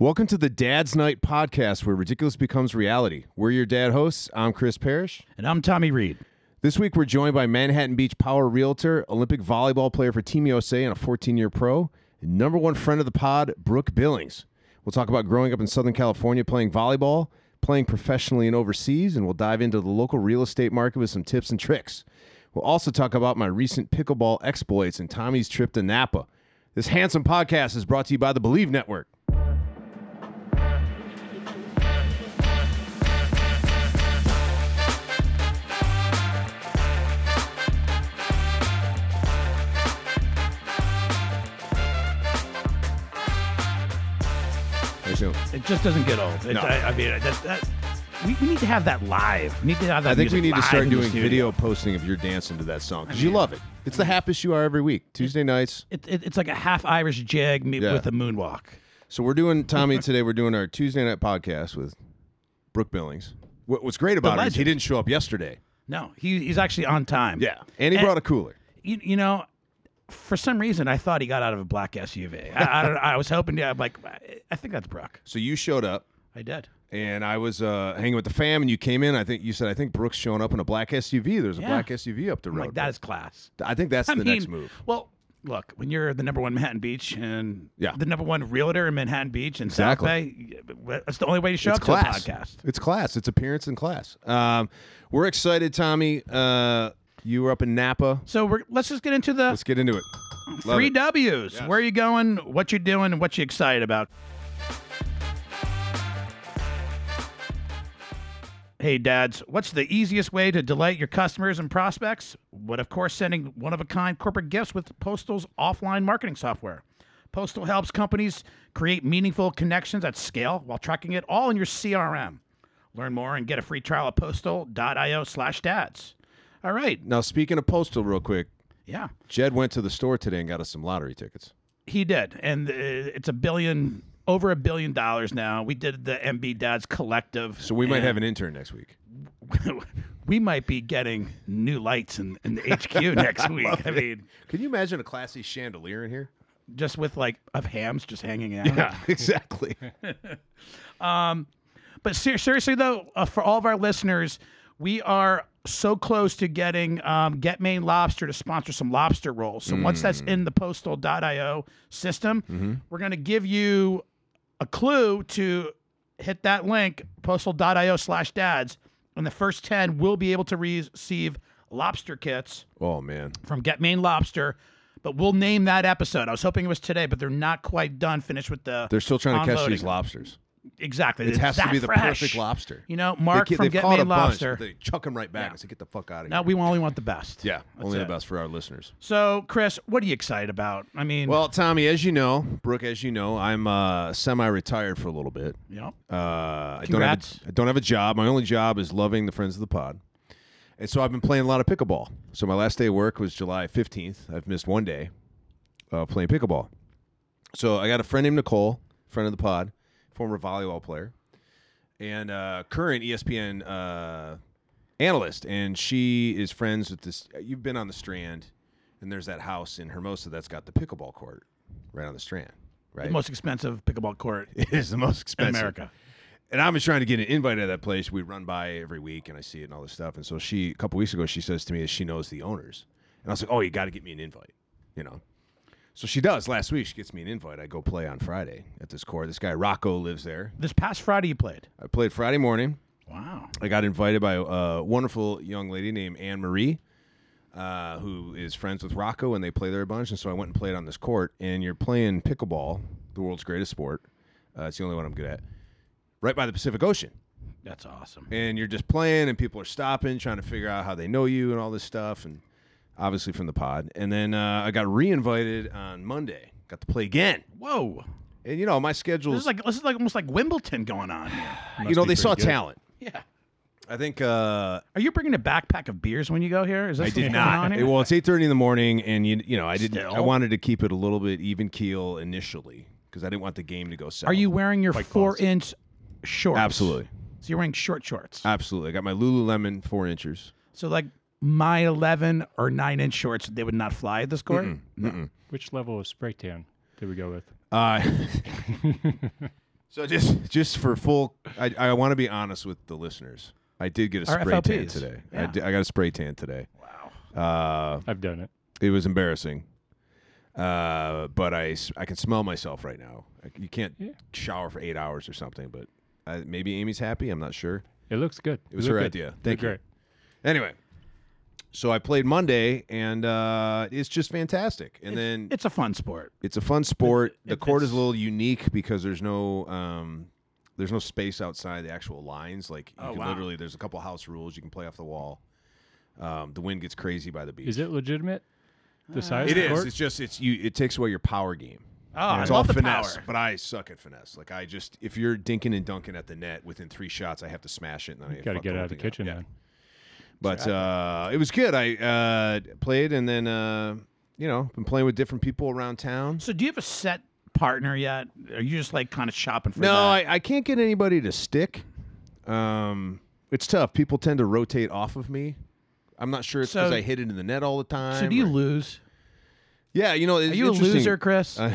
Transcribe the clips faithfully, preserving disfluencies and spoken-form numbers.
Welcome to the Dad's Night podcast, where ridiculous becomes reality. We're your dad hosts. I'm Chris Parrish. And I'm Tommy Reed. This week, we're joined by Manhattan Beach Power Realtor, Olympic volleyball player for Team U S A and a fourteen-year pro, and number one friend of the pod, Brooke Billings. We'll talk about growing up in Southern California playing volleyball, playing professionally and overseas, and we'll dive into the local real estate market with some tips and tricks. We'll also talk about my recent pickleball exploits and Tommy's trip to Napa. This handsome podcast is brought to you by the Believe Network. It just doesn't get old. It, No. I, I mean, that, that, we, we need to have that live. We need to have that I think we music need to live start in the doing studio. video posting of your dancing to that song, because I you mean, love it. It's the happiest you are every week, Tuesday nights. It, it, it's like a half Irish jig me- Yeah. with a moonwalk. So we're doing, Tommy, today we're doing our Tuesday night podcast with Brooke Billings. What, what's great about it is he legend. didn't show up yesterday. No, he, he's actually on time. Yeah, and he And- brought a cooler. You, you know, for some reason, I thought he got out of a black S U V. I, I, don't, I was hoping to. I'm like, I think that's Brooke. So you showed up, I did. and I was uh, hanging with the fam, and you came in. I think you said, I think Brooke's showing up in a black S U V. There's a Yeah. black S U V up the I'm road. like, that is class. I think that's I the mean, next move. Well, look, when you're the number one Manhattan Beach and Yeah. the number one realtor in Manhattan Beach and Exactly. South Bay, that's the only way to show It's up class. to a podcast. It's class. It's appearance and class. Um, we're excited, Tommy. Uh, you were up in Napa. So we're, let's just get into the Let's get into it. Love three it. W's. Yes. Where are you going? What you're doing? And what you excited about? Hey, dads, what's the easiest way to delight your customers and prospects? But of course, sending one-of-a-kind corporate gifts with Postal's offline marketing software. Postal helps companies create meaningful connections at scale while tracking it all in your C R M. Learn more and get a free trial at postal.io slash dads. All right. Now, speaking of Postal real quick, Yeah. Jed went to the store today and got us some lottery tickets. He did, and uh, it's a billion, over a billion dollars now. We did the M B Dads Collective. So we might and have an intern next week. we might be getting new lights in, in the H Q next week. I mean, Can you imagine a classy chandelier in here? just with like of hams just hanging out. Yeah, exactly. But ser- seriously though, uh, for all of our listeners, we are so close to getting um, Get Maine Lobster to sponsor some lobster rolls. So once that's in the postal.io system, we're going to give you a clue to hit that link, postal.io slash dads, and the first ten will be able to re- receive lobster kits Oh, man. from Get Maine Lobster. But we'll name that episode. I was hoping it was today, but they're not quite done, finished with the They're still trying to catch unloading. these lobsters. Exactly. It It's has to that be the fresh. perfect lobster. You know, Mark they, from they've Get caught Maine a bunch, Lobster. but they chuck them right back Yeah. and say, get the fuck out of No, here. we only want the best. Yeah, That's only it. the best for our listeners. So, Chris, what are you excited about? I mean, Well, Tommy, as you know, Brooke, as you know, I'm uh, semi-retired for a little bit. you know, Uh, I don't, have Congrats. a, I don't have a job. My only job is loving the Friends of the Pod. And so I've been playing a lot of pickleball. So my last day of work was July fifteenth. I've missed one day uh, playing pickleball. So I got a friend named Nicole, friend of the pod, former volleyball player, and uh, current E S P N uh, analyst. And she is friends with this. You've been on the Strand, and there's that house in Hermosa that's got the pickleball court right on the Strand, right? the most expensive pickleball court It is the most in expensive. America. And I was trying to get an invite to that place. We run by every week, and I see it and all this stuff. And so she, a couple weeks ago, she says to me that she knows the owners. And I was like, oh, you got to get me an invite, you know. So she does. Last week, she gets me an invite. I go play on Friday at this court. This guy, Rocco, lives there. This past Friday, you played. I played Friday morning. Wow. I got invited by a wonderful young lady named Anne Marie, uh, who is friends with Rocco, and they play there a bunch. And so I went and played on this court. And you're playing pickleball, the world's greatest sport. Uh, it's the only one I'm good at. Right by the Pacific Ocean. That's awesome. And you're just playing, and people are stopping, trying to figure out how they know you and all this stuff, and obviously from the pod. And then uh, I got re-invited on Monday. Got to play again. Whoa. And, you know, my This schedule's, is like this is like almost like Wimbledon going on here. you know, be they saw pretty good. talent. Yeah. I think uh, Are you bringing a backpack of beers when you go here? Is that I what's did going not. on here? Well, it's eight thirty in the morning, and, you you know, I didn't. Still? I wanted to keep it a little bit even keel initially because I didn't want the game to go south. Are you wearing your White Claws. four-inch shorts? Absolutely. So you're wearing short shorts. Absolutely. I got my Lululemon four inchers. So like my eleven or nine-inch shorts, they would not fly at this court? Mm-mm. Which level of spray tan did we go with? Uh, So just just for full, I I want to be honest with the listeners. I did get a Our spray F L tan Ps. today. I, Yeah. did, I got a spray tan today. Wow. Uh, I've done it. it was embarrassing. Uh, but I, s- I can smell myself right now. I, you can't Yeah. shower for eight hours or something, but uh, maybe Amy's happy. I'm not sure. It looks good. It was You her look good. idea. You Thank look you. Great. Anyway, so I played Monday, and uh, it's just fantastic. And then It's a fun sport. it's a fun sport. It- the it- court is a it's- little unique because there's no um, there's no space outside the actual lines. Like you Oh, can wow. literally, there's a couple house rules. You can play off the wall. Um, the wind gets crazy by the beach. Is it legitimate? The size It of the is. court? It's just it's you. It takes away your power game. Oh, I It's love all the finesse, power. but I suck at finesse. Like I just, if you're dinking and dunking at the net within three shots, I have to smash it. And then I Got to fuck get whole out of the thing up. kitchen Yeah. then. But uh, it was good. I uh, played, and then uh, you know, been playing with different people around town. So, do you have a set partner yet? Are you just like kind of shopping for No, that? I, I can't get anybody to stick. Um, it's tough. People tend to rotate off of me. I'm not sure it's because So- I hit it in the net all the time. So, do you or- lose? Yeah, you know, it's Are you a interesting. loser, Chris? Uh,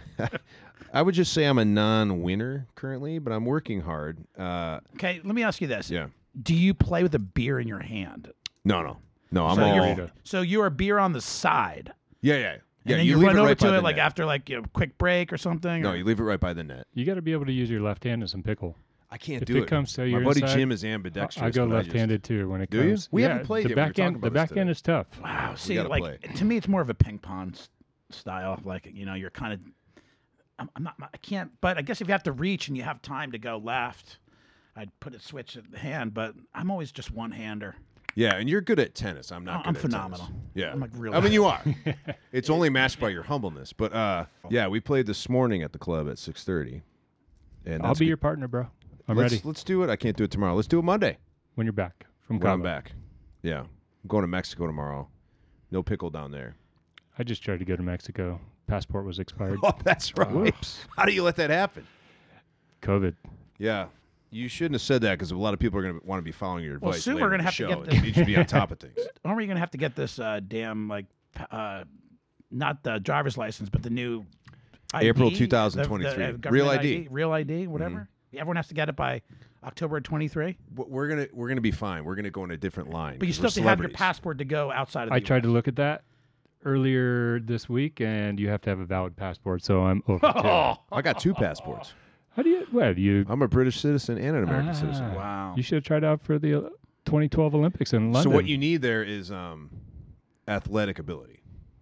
I would just say I'm a non-winner currently, but I'm working hard. Uh, Okay, let me ask you this. yeah. Do you play with a beer in your hand? No, no, no. I'm so, all. you're, so you're a beer on the side. Yeah, yeah, yeah. And then you you, leave run it over right by to the it like net. after like a quick break or something. No, or- you leave it right by the net. You got to be able to use your left hand in some pickle. I can't If do it it. comes to My your buddy inside, Jim is I, ambidextrous. I go but just- left-handed too when it Do you? comes. We yeah, haven't played the yet. We were back talking end. about The this back today. end is tough. Wow. See, gotta like play. to me, it's more of a ping pong s- style. Like you know, you're kind of. I'm, I'm not. I can't. But I guess if you have to reach and you have time to go left, I'd put it switch at the hand. But I'm always just one hander. Yeah, and you're good at tennis. I'm not. Oh, good I'm at phenomenal. tennis. Yeah, I'm, like, really I mean, you are. It's only matched by your humbleness. But uh, yeah, we played this morning at the club at six thirty. And I'll that's be good. your partner, bro. I'm let's, ready Let's do it. I can't do it tomorrow. Let's do it Monday. when you're back from When I'm Cabo. back. Yeah, I'm going to Mexico tomorrow. No pickle down there. I just tried to go to Mexico. Passport was expired. Oh, that's right. Whoops. How do you let that happen? COVID. Yeah. You shouldn't have said that because a lot of people are going to want to be following your advice. Well, soon later we're in gonna the have to show. get the- You need to be on top of things. Aren't we gonna have to get this uh, damn like, p- uh, not the driver's license, but the new I D, April the- twenty the, twenty-three. uh, Real government I D. real I D, whatever. Everyone has to get it by October twenty-three. W- We're gonna we're gonna be fine. We're gonna go in a different line. But you 'cause still we're have to have your celebrities. passport to go outside of the I U S. tried to look at that earlier this week, and you have to have a valid passport. So I'm over too. Oh, I got two passports. How do you? Well, you. I'm a British citizen and an American Ah. citizen. wow. You should have tried out for the uh, twenty twelve Olympics in London. So what you need there is um, athletic ability.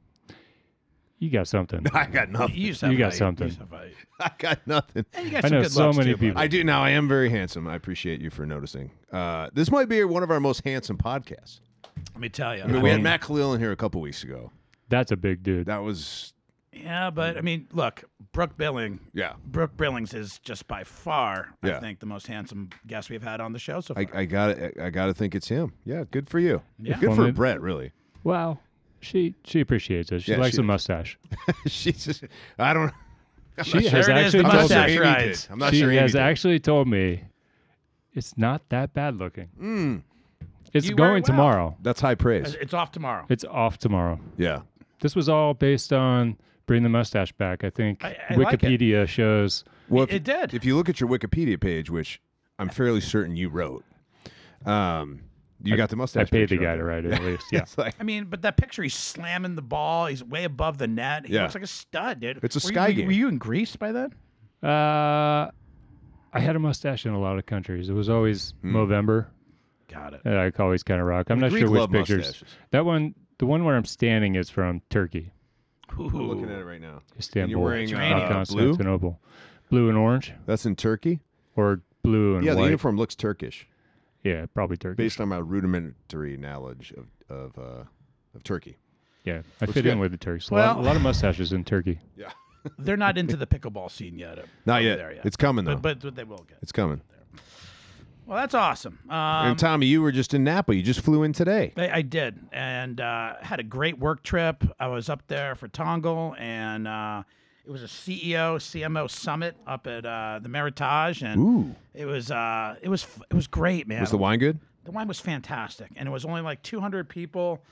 You got something. I got nothing. You, just You have got height. something. You just have height. I got nothing. And you got I some know good so looks, many too, buddy. people. I do now. I am very handsome. I appreciate you for noticing. Uh, this might be one of our most handsome podcasts. Let me tell you. I mean, we had Um, Matt Khalil in here a couple weeks ago. That's a big dude. That was yeah, but I mean, look, Brooke Billing. yeah. Brooke Billings is just by far, I Yeah. think, the most handsome guest we've had on the show so far. I, I got I got to think it's him. Yeah, good for you. Yeah. Good Well, for then- Brett, really. Wow. She she appreciates it. She Yeah, likes she a does. mustache. She's just I don't. I'm She not has There it is, actually the I'm not told sure mustache me. Amy rides. did. I'm not she sure Amy has did. actually told me it's not that bad looking. Mm, It's You wear it going well. tomorrow. that's high praise. It's off tomorrow. It's off tomorrow. Yeah. This was all based on bring the mustache back. I think I- I like it. Wikipedia shows. Well, if, It did. If you look at your Wikipedia page, which I'm fairly certain you wrote, um, you got the mustache. I paid the picture guy up to there. write it at least. Yeah. It's like I mean, but that picture, he's slamming the ball. He's way above the net. He Yeah. looks like a stud, dude. It's a Were you- sky were, game. Were you in Greece by then? Uh, I had a mustache in a lot of countries. It was always Hmm. Movember. Got it. that I always kind of rock. I'm not Greek sure which love pictures. mustaches. That one, the one where I'm standing, is from Turkey, I'm looking at it right now. Istanbul, And you're wearing Mediterranean. uh, blue. Constantinople, blue and orange, That's in Turkey. or blue and Yeah, the white. uniform looks Turkish, Yeah, probably Turkey. based on my rudimentary knowledge of of, uh, of Turkey. Yeah, I Looks fit good. in with the Turks. A, lot, Well- a lot of mustaches in Turkey. Yeah. They're not into the pickleball scene yet. uh, Not over yet. There yet. It's coming though. but, but they will get. it's coming. Well, that's awesome. Um, and Tommy, you were just in Napa. You just flew in today. I, I did, and uh, had a great work trip. I was up there for Tongal, and uh, it was a C E O C M O summit up at uh, the Meritage, and Ooh. it was uh, it was it was great, man. Was the wine good? The wine was fantastic, and it was only like two hundred people.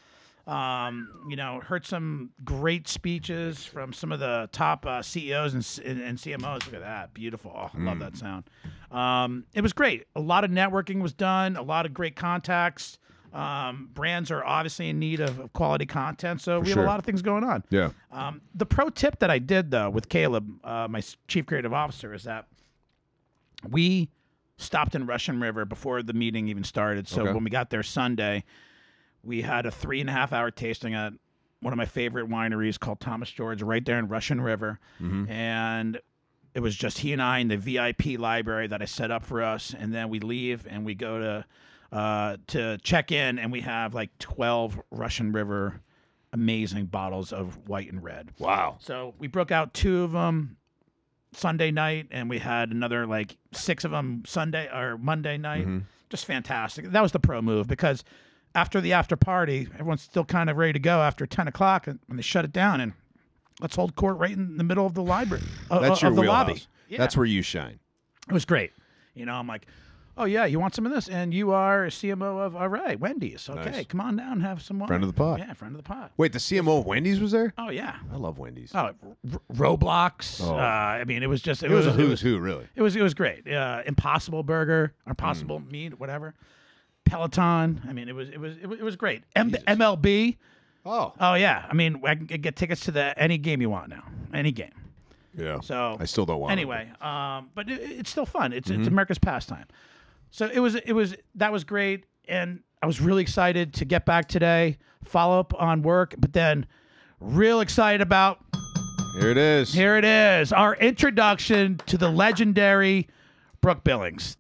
Um, you know, heard some great speeches from some of the top uh, C E Os and, s- and, and C M Os. Look at that. Beautiful. Oh, I love that sound. Um, it was great. A lot of networking was done, a lot of great contacts. Um, brands are obviously in need of, of quality content, so we have sure. a lot of things going on. Yeah. Um, the pro tip that I did, though, with Caleb, uh, my s- chief creative officer, is that we stopped in Russian River before the meeting even started. So Okay. when we got there Sunday, we had a three and a half hour tasting at one of my favorite wineries called Thomas George right there in Russian River. And it was just he and I in the V I P library that I set up for us. And then we leave and we go to uh, to check in, and we have like twelve Russian River amazing bottles of white and red. Wow. So we broke out two of them Sunday night, and we had another like six of them Sunday or Monday night. Just fantastic. That was the pro move, because after the after party, everyone's still kind of ready to go after ten o'clock, and and they shut it down, and let's hold court right in the middle of the library, uh, That's uh, your of the wheelhouse. lobby. Yeah. That's where you shine. It was great. You know, I'm like, oh yeah, you want some of this? And you are a C M O of, all right, Wendy's. Okay, Nice. come on down and have some more. Friend of the pod. Yeah, friend of the pod. Wait, the C M O of Wendy's was there? Oh yeah. I love Wendy's. Oh, R- Roblox. Oh. Uh, I mean, it was just it, it was a it who's who, really. It was it was great. Uh, Impossible Burger, or Impossible Mm. Meat, whatever. Peloton. I mean, it was it was it was, it was great. M- Jesus. M L B. Oh. Oh yeah. I mean, I can get tickets to the any game you want now. Any game. Yeah. So I still don't want anyway, um, but it, it's still fun. It's Mm-hmm. it's America's pastime. So it was it was that was great, and I was really excited to get back today, follow up on work, but then real excited about it. Here it is. here it is, our introduction to the legendary Brooke Billings.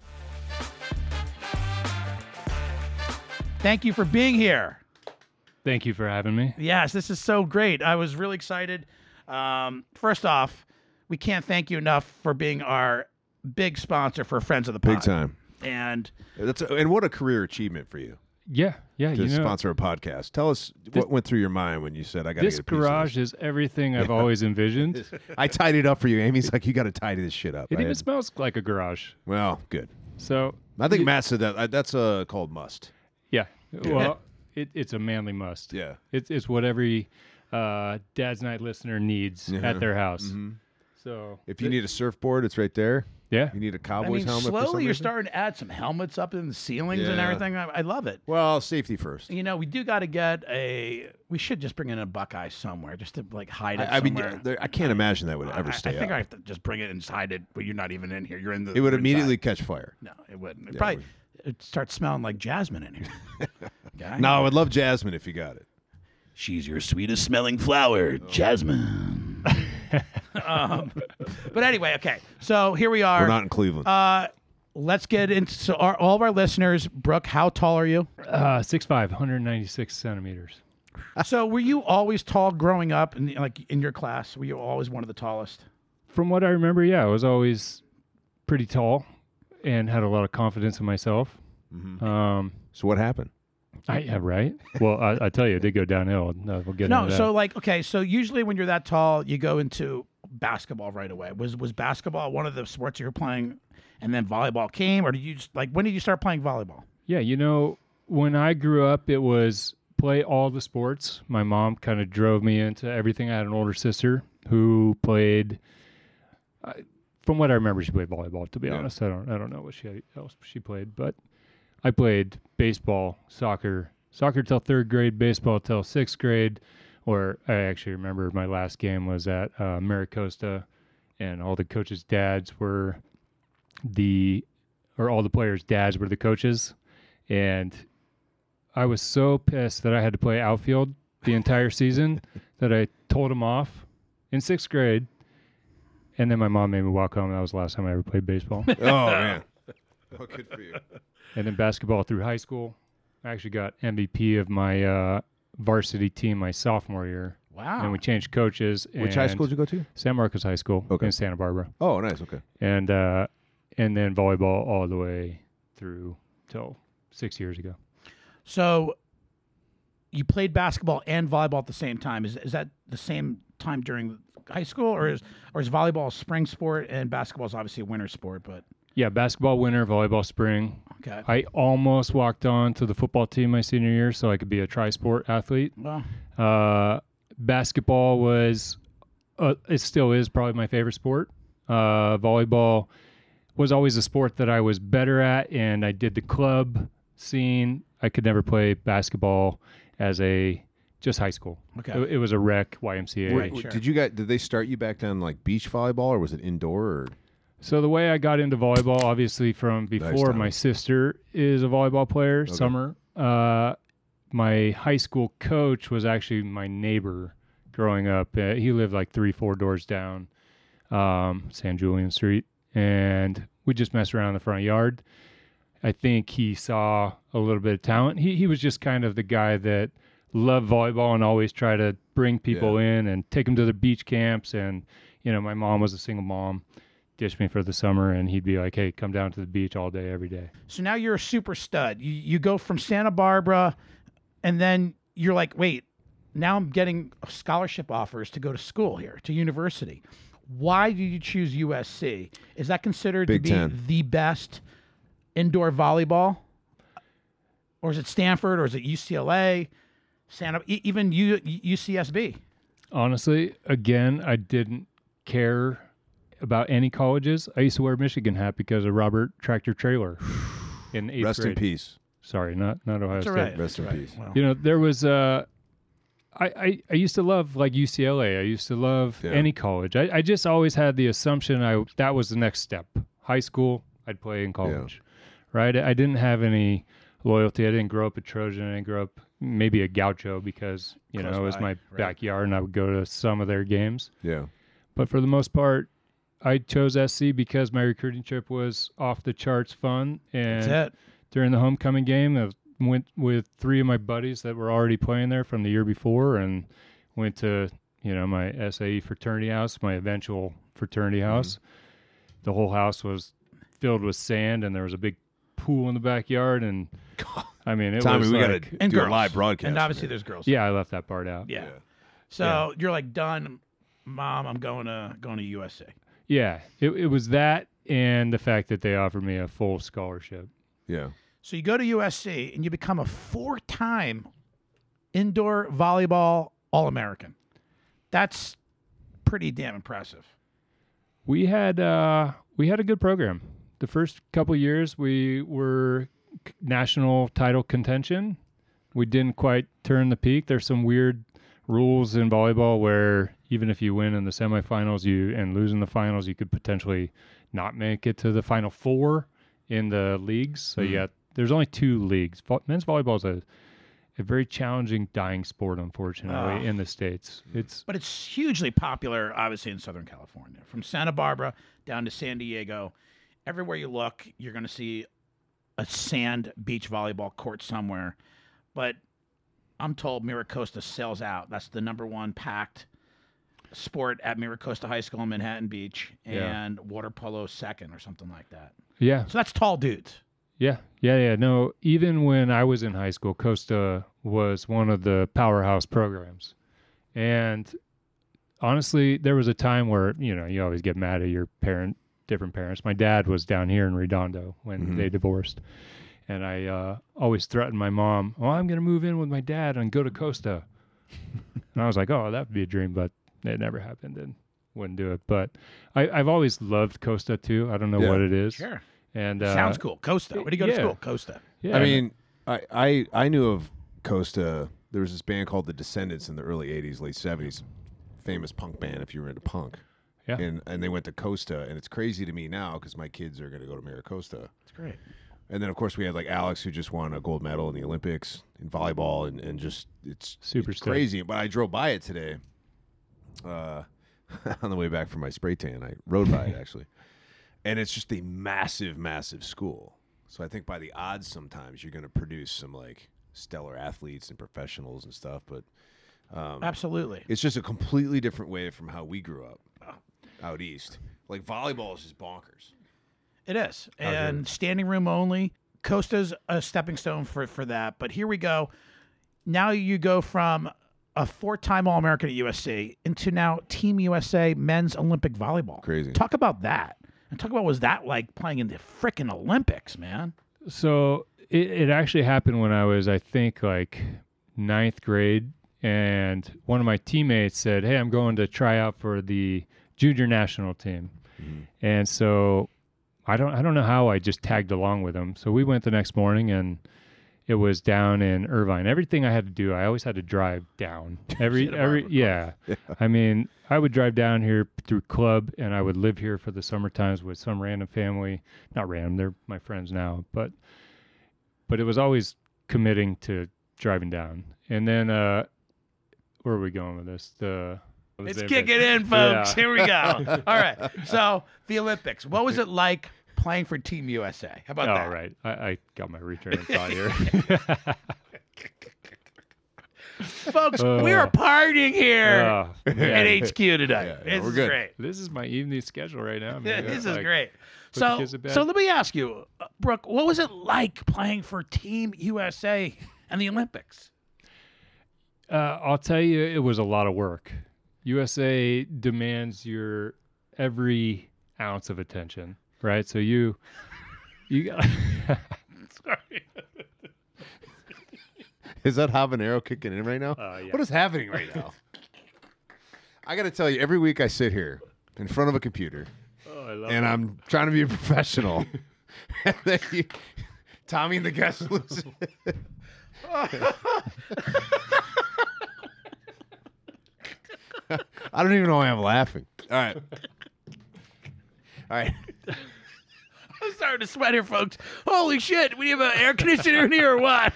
Thank you for being here. Thank you for having me. Yes, this is so great. I was really excited. Um, first off, we can't thank you enough for being our big sponsor for Friends of the Pod. Big time. And That's a, and what a career achievement for you Yeah, yeah. to You know, sponsor a podcast. Tell us what went through your mind when you said, I got to this get a piece of garage is everything I've always envisioned. this. I tidied up for you. Amy's like, you got to tidy this shit up. It I even had- smells like a garage. well, good. So I think you- Matt said that. I, that's uh, called must. Yeah. Well, it, it's a manly must. Yeah. It's it's what every uh, Dad's Night listener needs Yeah. at their house. Mhm. So If you need a surfboard, it's right there. yeah, You need a I Cowboys mean, helmet. for some slowly you're reason? starting to add some helmets up in the ceilings and Yeah. everything. I, I love it. Well, safety first. You know, we do got to get a. We should just bring in a Buckeye somewhere, just to like hide it I, I mean, somewhere. there, I can't imagine that would ever I, stay I think up. I have to just bring it and just hide it, but you're not even in here. You're in the. It would you're immediately inside. catch fire. No, it wouldn't. It Yeah, it probably would. it'd start smelling like jasmine in here. Guy. No, I would love Jasmine if you got it. She's your sweetest smelling flower, Jasmine. um, but anyway, okay. So here we are. We're not in Cleveland. Uh, let's get into so our, all of our listeners. Brooke, how tall are you? uh, six five, one hundred ninety-six centimeters. So were you always tall growing up, in, like in your class? Were you always one of the tallest? From what I remember, yeah, I was always pretty tall and had a lot of confidence in myself. Mhm. Um, So what happened? I yeah, right. Well, I, I tell you, it did go downhill. No, we'll get No. into that. So like, okay. So usually when you're that tall, you go into basketball right away. Was was basketball one of the sports you were playing, and then volleyball came, or did you just like when did you start playing volleyball? Yeah, you know, when I grew up, it was play all the sports. My mom kind of drove me into everything. I had an older sister who played. Uh, from what I remember, she played volleyball. To be Yeah. honest, I don't. I don't know what she else she played, but I played baseball, soccer, soccer till third grade, baseball till sixth grade. Or I actually remember my last game was at uh, Maricosta, and all the coaches' dads were the, or all the players' dads were the coaches, and I was so pissed that I had to play outfield the entire season that I told him off in sixth grade, and then my mom made me walk home. That was the last time I ever played baseball. Oh man. Oh, good for you. And then basketball through high school. I actually got M V P of my uh, varsity team my sophomore year. Wow. And we changed coaches. Which high and school did you go to? San Marcos High School Okay. in Santa Barbara. Oh, nice. Okay. And uh, and then volleyball all the way through till six years ago. So you played basketball and volleyball at the same time. Is is that the same time during high school, or is or is volleyball a spring sport and basketball is obviously a winter sport? But Yeah, basketball winter, volleyball spring. okay, I almost walked on to the football team my senior year so I could be a tri-sport athlete. well, Uh, basketball was, uh, it still is probably my favorite sport. Uh, volleyball was always a sport that I was better at, and I did the club scene. I could never play basketball as a just high school. Okay. It, it was a rec Y M C A. Were- Right, sure. Did you guys? Did they start you back down like beach volleyball, or was it indoor? Or So the way I got into volleyball, obviously from before, Tommy. my sister is a volleyball player, Summer. Uh, my high school coach was actually my neighbor growing up. Uh, he lived like three, four doors down, um, San Julian Street, and we just messed around in the front yard. I think he saw a little bit of talent. He he was just kind of the guy that loved volleyball and always try to bring people in and take them to the beach camps. And you know, my mom was a single mom, dished me for the summer, and he'd be like, "Hey, come down to the beach all day, every day." so now you're a super stud. You you go from Santa Barbara, and then you're like, wait, now I'm getting scholarship offers to go to school here, to university. Why did you choose U S C? Is that considered Big to be Ten. the best indoor volleyball? Or is it Stanford, or is it U C L A, Santa, e- even U, U C S B? Honestly, again, I didn't care about any colleges. I used to wear a Michigan hat because of Robert Tractor Trailer in eighth rest grade. in peace. Sorry, not not Ohio That's State. all right. Rest in That's all right. peace. Well, You know, there was uh, I, I I used to love like U C L A. I used to love Yeah. any college. I, I just always had the assumption I that was the next step. High school, I'd play in college, right? I didn't have any loyalty. I didn't grow up a Trojan. I didn't grow up maybe a Gaucho because you Close know it was by, my right. backyard and I would go to some of their games. Yeah. But for the most part, I chose S C because my recruiting trip was off the charts fun. And that's it. during the homecoming game, I went with three of my buddies that were already playing there from the year before, and went to you know my S A E fraternity house, my eventual fraternity house. The whole house was filled with sand, and there was a big pool in the backyard. And I mean, it Tommy, was we like, gotta And do girls. a live broadcast. And from obviously here. there's girls. yeah, I left that part out. Yeah. Yeah. So Yeah. you're like, done, Mom, I'm going to going to U S A. Yeah, it it was that, and the fact that they offered me a full scholarship. Yeah. So you go to U S C and you become a four-time indoor volleyball All-American. That's pretty damn impressive. We had uh, we had a good program. The first couple years, we were c- national title contention. We didn't quite turn the peak. There's some weird rules in volleyball where even if you win in the semifinals, you and lose in the finals, you could potentially not make it to the final four in the leagues. So Mhm. you got there's only two leagues. Vo- Men's volleyball is a a very challenging, dying sport, unfortunately, Ah. in the States. It's But it's hugely popular, obviously, in Southern California. From Santa Barbara down to San Diego, everywhere you look, you're going to see a sand beach volleyball court somewhere. But I'm told Miracosta sells out. That's the number one packed sport at Miracosta High School in Manhattan Beach, Yeah. and water polo second or something like that. yeah, So that's tall dudes. Yeah, yeah, yeah. No, even when I was in high school, Costa was one of the powerhouse programs. And honestly, there was a time where, you know, you always get mad at your parent, different parents. My dad was down here in Redondo when Mhm. they divorced. And I uh, always threatened my mom, oh, I'm going to move in with my dad and go to Costa. And I was like, oh, that would be a dream, but it never happened and wouldn't do it. But I, I've always loved Costa too. I don't know Yeah. what it is. Sure. And uh, Sounds cool. Costa. Where do you go to yeah. school? Costa. Yeah, I mean, I, I I knew of Costa. There was this band called The Descendants in the early eighties, late seventies, famous punk band if you were into punk. Yeah. And and they went to Costa, and it's crazy to me now because my kids are going to go to Miracosta. It's great. And then of course we had like Alex who just won a gold medal in the Olympics in volleyball, and, and just it's Super it's stoked. crazy. But I drove by it today, uh, on the way back from my spray tan. I rode by it actually, and it's just a massive, massive school. So I think by the odds, sometimes you're going to produce some like stellar athletes and professionals and stuff. But um, Absolutely. it's just a completely different way from how we grew up out east. Like volleyball is just bonkers. It is. Out And here. standing room only. Costa's a stepping stone for, for that. But here we go. Now you go from a four-time All-American at U S C into now Team U S A men's Olympic volleyball. Crazy. Talk about that. And talk about what was that like playing in the frickin' Olympics, man? So it, it actually happened when I was, I think, like ninth grade. And one of my teammates said, hey, I'm going to try out for the junior national team. Mm-hmm. And so I don't I don't know how I just tagged along with him. So we went the next morning, and it was down in Irvine. Everything I had to do, I always had to drive down. Every every yeah. yeah. I mean, I would drive down here through club, and I would live here for the summer times with some random family. Not random, they're my friends now, but but it was always committing to driving down. And then uh where are we going with this? The Let's kick it in, folks. Yeah. Here we go. All right. So the Olympics. What was it like playing for Team U S A? How about All that? All right. I, I got my return thought here. Folks, uh, we are partying here uh, yeah. at H Q tonight. Yeah, yeah, this is good. Great. This is my evening schedule right now. Yeah, this is like, great. So, so let me ask you, uh, Brooke, what was it like playing for Team U S A and the Olympics? Uh, I'll tell you, it was a lot of work. U S A demands your every ounce of attention, right? So you, you got. Sorry. Is that habanero kicking in right now? Uh, yeah. What is happening right now? I got to tell you, every week I sit here in front of a computer, oh, I love and it. I'm trying to be a professional. And then you, Tommy and the guest lose it. I don't even know why I'm laughing. All right. All right. I'm starting to sweat here, folks. Holy shit. We have an air conditioner in here or what?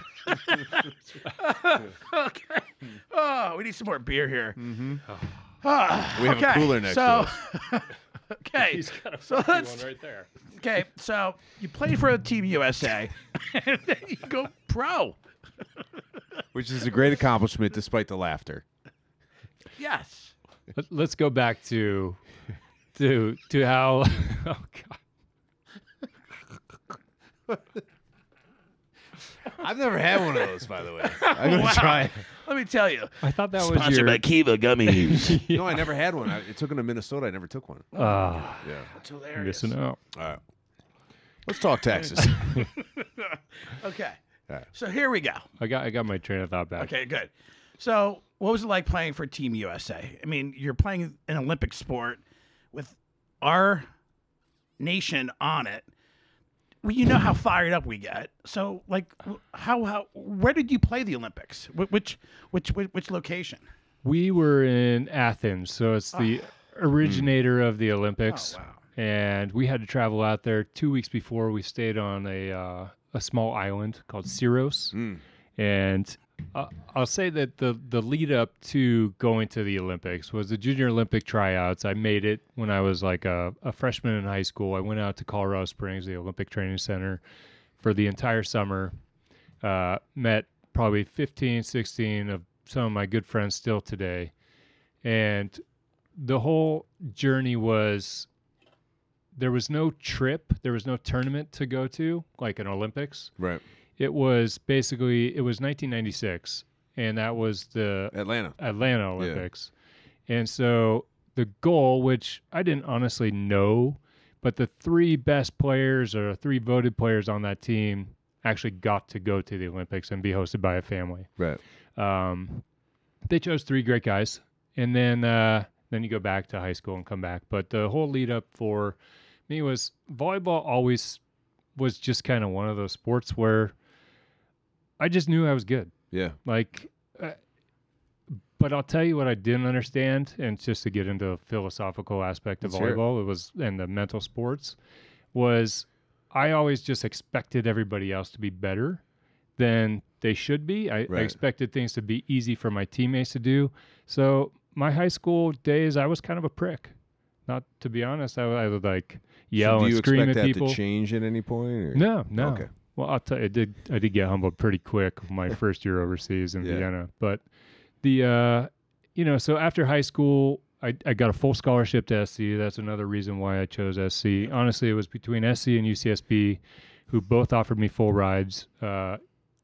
Okay. Oh, we need some more beer here. Mm-hmm. Oh, we have okay. a cooler next so, to us. Okay. He's got a so one right there. Okay. So you played for Team U S A, and then you go pro. Which is a great accomplishment despite the laughter. Yes. Let's go back to to to how oh god. I've never had one of those, by the way. I'm gonna wow. try it. Let me tell you. I thought that Sponsored was your by Kiva gummies. Yeah. No, I never had one. I, it took them to Minnesota. I never took one. Ah, uh, yeah. That's hilarious. Missing out. All right. Let's talk Texas. Okay. All right. So here we go. I got I got my train of thought back. Okay, good. So what was it like playing for Team U S A? I mean, you're playing an Olympic sport with our nation on it. Well, you know how fired up we get. So, like, how how where did you play the Olympics? Wh- Which which which, which location? We were in Athens, so it's the oh. originator of the Olympics. Oh, wow. And we had to travel out there two weeks before. We stayed on a uh, a small island called Syros, Mm. and uh, I'll say that the the lead up to going to the Olympics was the Junior Olympic tryouts. I made it when I was like a, a freshman in high school. I went out to Colorado Springs, the Olympic Training Center, for the entire summer. Uh, met probably fifteen, sixteen of some of my good friends still today. And the whole journey was, there was no trip, there was no tournament to go to, like an Olympics. Right. It was basically, it was nineteen ninety-six, and that was the Atlanta. Atlanta Olympics. Yeah. And so the goal, which I didn't honestly know, but the three best players or three voted players on that team actually got to go to the Olympics and be hosted by a family. Right. Um, they chose three great guys, and then uh, then you go back to high school and come back. But the whole lead up for me was volleyball always was just kind of one of those sports where I just knew I was good. Yeah. Like, uh, but I'll tell you what I didn't understand, and just to get into the philosophical aspect of Let's volleyball, it was, and the mental sports, was I always just expected everybody else to be better than they should be. I, Right. I expected things to be easy for my teammates to do. So my high school days, I was kind of a prick. Not to be honest, I, I would like yell so do and you scream expect at that people. to change at any point? Or? No, no. Okay. Well, I'll tell you, I did. I did get humbled pretty quick my first year overseas in Yeah. Vienna. But the, uh, you know, so after high school, I, I got a full scholarship to S C. That's another reason why I chose S C. Honestly, it was between S C and U C S B, who both offered me full rides. Uh,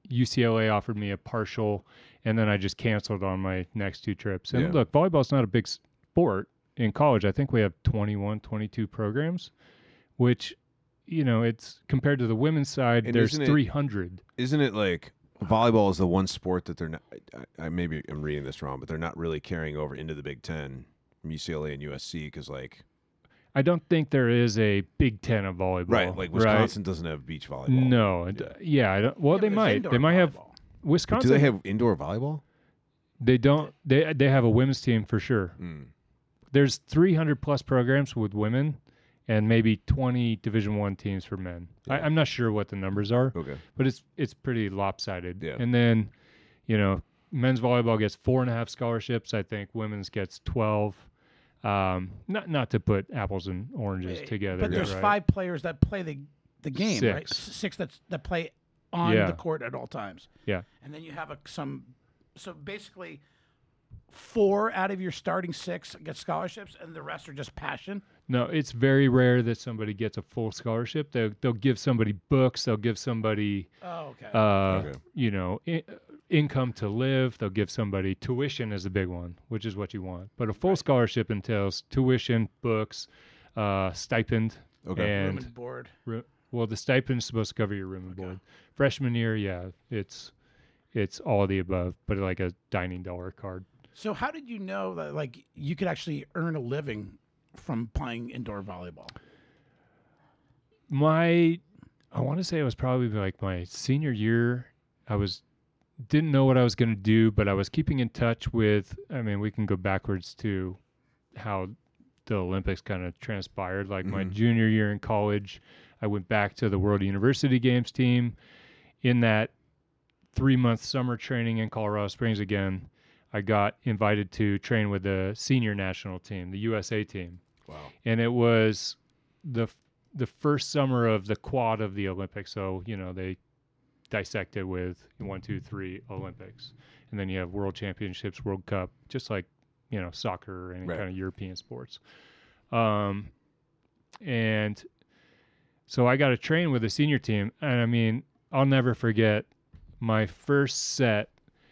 U C L A offered me a partial, and then I just canceled on my next two trips. And Yeah. look, volleyball's not a big sport in college. I think we have twenty-one, twenty-two programs, which, you know, it's compared to the women's side, And there's isn't it- three hundred. Isn't it like volleyball is the one sport that they're not? I, I maybe I'm reading this wrong, but they're not really carrying over into the Big Ten from U C L A and U S C because, like, I don't think there is a Big Ten of volleyball. right, like Wisconsin doesn't have beach volleyball. No, Yeah. d- yeah, I don't, well, Yeah, they but it's might. indoor They might have volleyball. But Wisconsin. do they have indoor volleyball? They don't. They they have a women's team for sure. Mm. There's three hundred plus programs with women, and maybe twenty Division One teams for men. I, Yeah. I'm not sure what the numbers are, Okay. but it's it's pretty lopsided. Yeah. And then, you know, men's volleyball gets four and a half scholarships. I think women's gets twelve. Um, not not to put apples and oranges Eh, together. But there's right? five players that play the the game, right? Six. S- Six that's that play on Yeah. the court at all times. Yeah. And then you have a, some. So basically, four out of your starting six get scholarships, and the rest are just passion. No, it's very rare that somebody gets a full scholarship. They'll they'll give somebody books. They'll give somebody. Oh, okay. uh, Okay. you know, I- income to live. They'll give somebody tuition is a big one, which is what you want. But a full scholarship entails tuition, books, uh, stipend, Okay. Room and and board. ru- well, the stipend is supposed to cover your room and Okay. board. Freshman year, yeah, it's it's all of the above, but like a dining dollar card. So how did you know that like you could actually earn a living from playing indoor volleyball? My, I want to say it was probably like my senior year. I was didn't know what I was going to do, but I was keeping in touch with. I mean, we can go backwards to how the Olympics kind of transpired. Like my Mhm. junior year in college, I went back to the World University Games team. In that three month summer training in Colorado Springs again, I got invited to train with the senior national team, the U S A team. Wow. And it was the the first summer of the quad of the Olympics. So, you know, they dissect it with one, two, three Olympics. And then you have World Championships, World Cup, just like, you know, soccer or any Right. kind of European sports. Um, and so I got to train with the senior team. And I mean, I'll never forget my first set.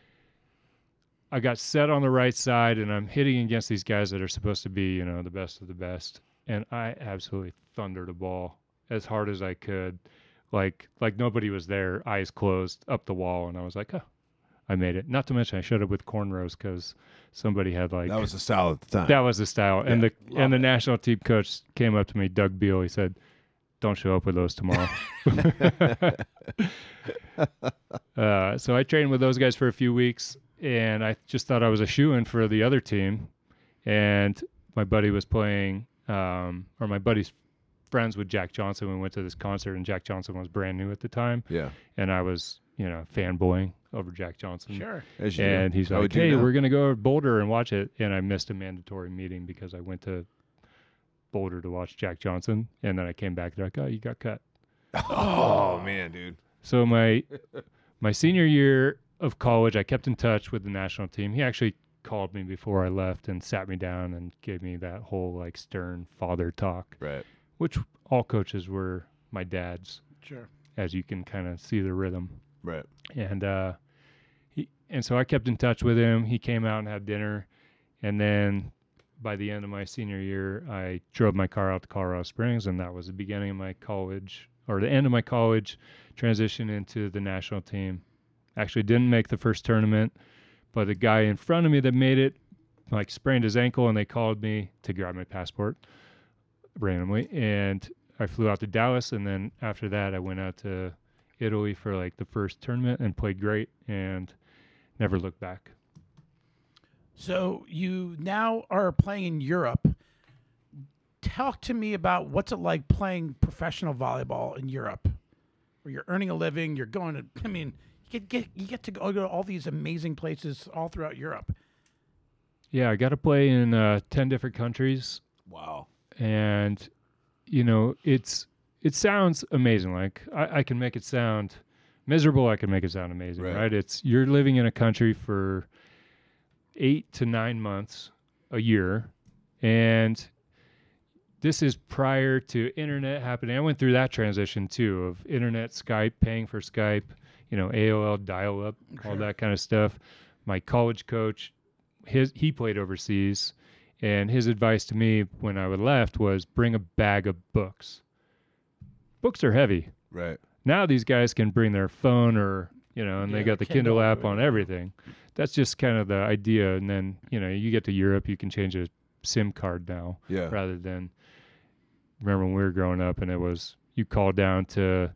I got set on the right side and I'm hitting against these guys that are supposed to be, you know, the best of the best. And I absolutely thundered a ball as hard as I could. Like, like nobody was there, eyes closed, up the wall. And I was like, oh, I made it. Not to mention I showed up with cornrows because somebody had like, That was the style at the time. that was the style. And Yeah, the, and the national team coach came up to me, Doug Beal. He said, don't show up with those tomorrow. uh, so I trained with those guys for a few weeks. And I just thought I was a shoo-in for the other team. And my buddy was playing, um, or my buddy's friends with Jack Johnson. We went to this concert, and Jack Johnson was brand new at the time. Yeah. And I was, you know, fanboying over Jack Johnson. Sure. As you And do. he's I like, would do hey, now. we're going to go to Boulder and watch it. And I missed a mandatory meeting because I went to Boulder to watch Jack Johnson. And then I came back. They're like, oh, you got cut. Oh man, dude. So my my senior year of college, I kept in touch with the national team. He actually called me before I left and sat me down and gave me that whole like stern father talk, Right. which all coaches were my dad's, Sure. as you can kind of see the rhythm. Right. And uh, he and so I kept in touch with him. He came out and had dinner, and then by the end of my senior year, I drove my car out to Colorado Springs, and that was the beginning of my college, or the end of my college transition into the national team. Actually, didn't make the first tournament, but the guy in front of me that made it, like, sprained his ankle, and they called me to grab my passport randomly, and I flew out to Dallas, and then after that, I went out to Italy for like the first tournament and played great and never looked back. So you now are playing in Europe. Talk to me about what's it like playing professional volleyball in Europe, where you're earning a living. You're going to. I mean, you get, get you get to go to all these amazing places all throughout Europe. Yeah, I got to play in uh, ten different countries, Wow. and you know, it's it sounds amazing. Like I, I can make it sound miserable. I can make it sound amazing, Right. right? It's you're living in a country for eight to nine months a year, and this is prior to internet happening. I went through that transition too of internet, Skype, paying for Skype. you know, A O L dial-up, all Sure. that kind of stuff. My college coach, his he played overseas, and his advice to me when I would left was bring a bag of books. Books are heavy. Right. Now these guys can bring their phone or, you know, and Yeah, they got the Kindle Kindle or app on whatever. everything. That's just kind of the idea. And then, you know, you get to Europe, you can change a SIM card now Yeah. rather than, remember when we were growing up and it was, you call down to,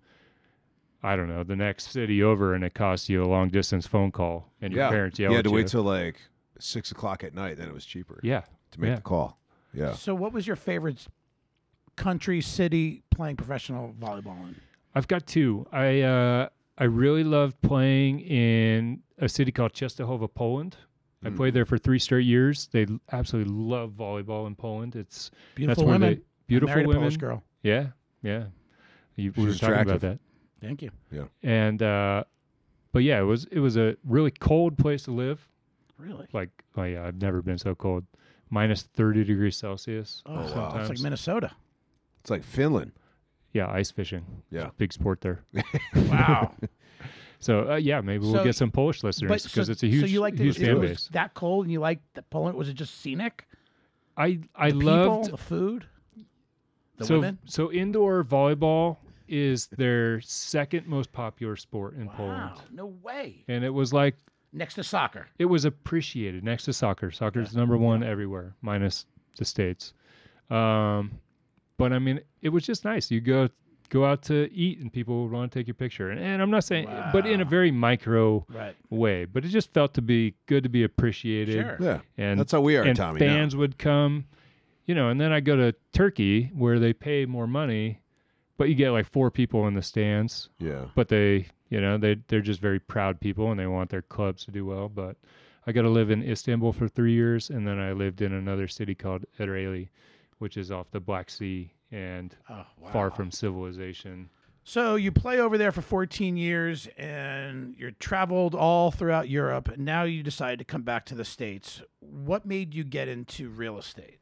I don't know, the next city over and it costs you a long distance phone call and your Yeah. parents yell You at had to you. wait till like six o'clock at night. Then it was cheaper yeah. to make yeah. the call. Yeah. So, what was your favorite country, city playing professional volleyball in? I've got two. I, uh, I really loved playing in a city called Częstochowa, Poland. I Mm. played there for three straight years. They l- absolutely love volleyball in Poland. It's Beautiful that's where women. they beautiful Married a women. Polish girl. Yeah, yeah. You, we were She's talking about attractive. that. Thank you. And uh, but yeah, it was it was a really cold place to live. Really? Like, oh yeah, I've never been so cold. Minus thirty degrees Celsius. Oh, wow. wow. It's sometimes. like Minnesota. It's like Finland. Yeah, ice fishing. Yeah. Big sport there. Wow. So uh, yeah, maybe we'll So- get some Polish listeners because so, it's a huge, so you like huge the, fan it was base. that cold, and you like the Poland? Was it just scenic? I I The loved people, the food, the so women. so indoor volleyball is their second most popular sport in Wow, Poland, no way. and it was like Next to soccer. it was appreciated next to soccer. Soccer's number one everywhere, minus the states. Um, but I mean, it was just nice. You go go out to eat, and people would want to take your picture. And, and I'm not saying, but in a Wow. very micro Right. way. But it just felt to be good to be appreciated. Sure. Yeah. And That's how we are, and Tommy. now. fans would come, you know. And then I go to Turkey where they pay more money, but you get like four people in the stands. Yeah. But they, you know, they they're just very proud people and they want their clubs to do well. But I got to live in Istanbul for three years, and then I lived in another city called Ereğli, which is off the Black Sea and Oh, wow. far from civilization. So you play over there for fourteen years, and you're traveled all throughout Europe. And now you decide to come back to the States. What made you get into real estate?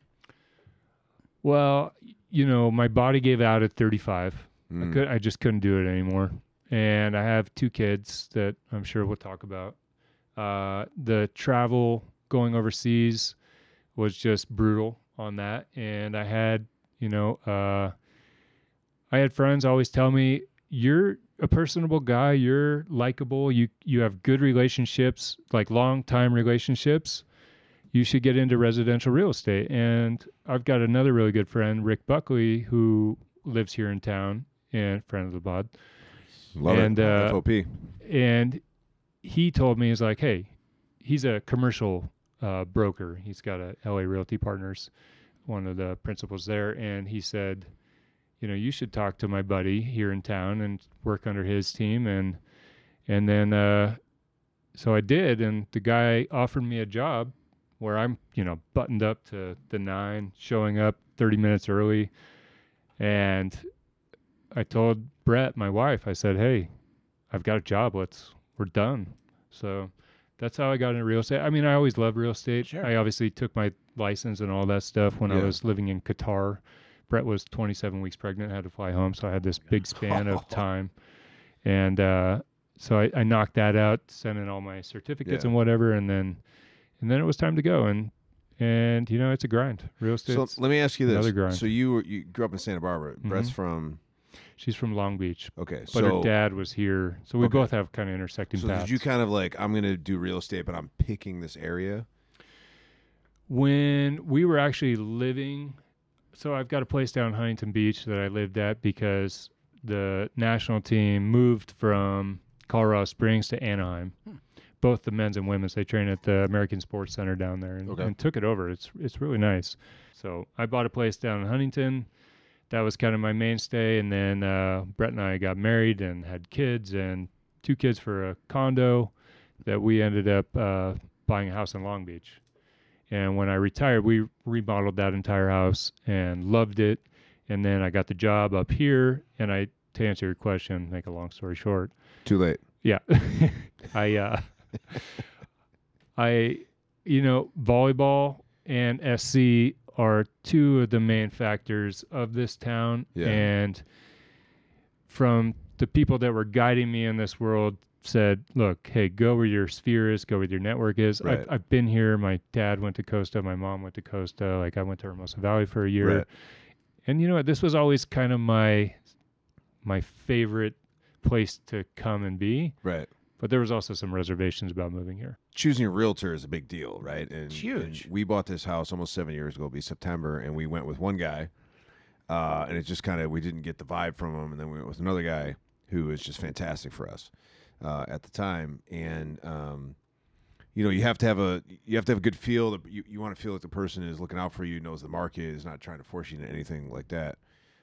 Well, you know, my body gave out at thirty-five. I Mm. could, I just couldn't do it anymore. And I have two kids that I'm sure we'll talk about. Uh, the travel going overseas was just brutal on that. And I had, you know, uh, I had friends always tell me, you're a personable guy, you're likable, you, you have good relationships, like long time relationships. You should get into residential real estate. And I've got another really good friend, Rick Buckley, who lives here in town and friend of the pod. Love and, it. uh, F O P. And he told me, he's like, hey, he's a commercial uh, broker. He's got a L A Realty Partners, one of the principals there. And he said, you know, you should talk to my buddy here in town and work under his team. And, and then, uh, so I did. And the guy offered me a job where I'm, you know, buttoned up to the nine, showing up thirty minutes early. And I told Brett, my wife, I said, hey, I've got a job. Let's, we're done. So that's how I got into real estate. I mean, I always loved real estate. Sure. I obviously took my license and all that stuff when I Yeah. was living in Qatar. Brett was twenty-seven weeks pregnant, had to fly home. So I had this big span of time. And, uh, so I, I knocked that out, sent in all my certificates Yeah. and whatever. And then, and then it was time to go. And, and, you know, it's a grind. Real estate. So let me ask you this. another grind. So you were, you grew up in Santa Barbara. Brett's Mhm. from She's from Long Beach, okay. but so her dad was here. So we Okay. both have kind of intersecting so paths. did you kind of like I'm gonna do real estate, but I'm picking this area? When we were actually living, so I've got a place down in Huntington Beach that I lived at because the national team moved from Colorado Springs to Anaheim. Hmm. Both the men's and women's, they train at the American Sports Center down there and, Okay. and took it over. It's it's really nice. So I bought a place down in Huntington. That was kind of my mainstay. And then uh, Brett and I got married and had kids and two kids for a condo that we ended up uh, buying a house in Long Beach. And when I retired, we remodeled that entire house and loved it. And then I got the job up here. And I, to answer your question, make a long story short, Too late. yeah, I, uh, I, you know, volleyball and S C are two of the main factors of this town. Yeah. And from the people that were guiding me in this world, said, look, hey, go where your sphere is, go where your network is. Right. I've, I've been here. My dad went to Costa. My mom went to Costa. Like I went to Hermosa Valley for a year. Right. And you know what? This was always kind of my my favorite place to come and be. Right. But there was also some reservations about moving here. Choosing a realtor is a big deal, right? And, It's huge. and we bought this house almost seven years ago. It'll be September, and we went with one guy, uh, and it just kind of we didn't get the vibe from him, and then we went with another guy who was just fantastic for us uh, at the time. And um, you know, you have to have a you have to have a good feel. That you you want to feel like the person is looking out for you, knows the market, is not trying to force you into anything like that.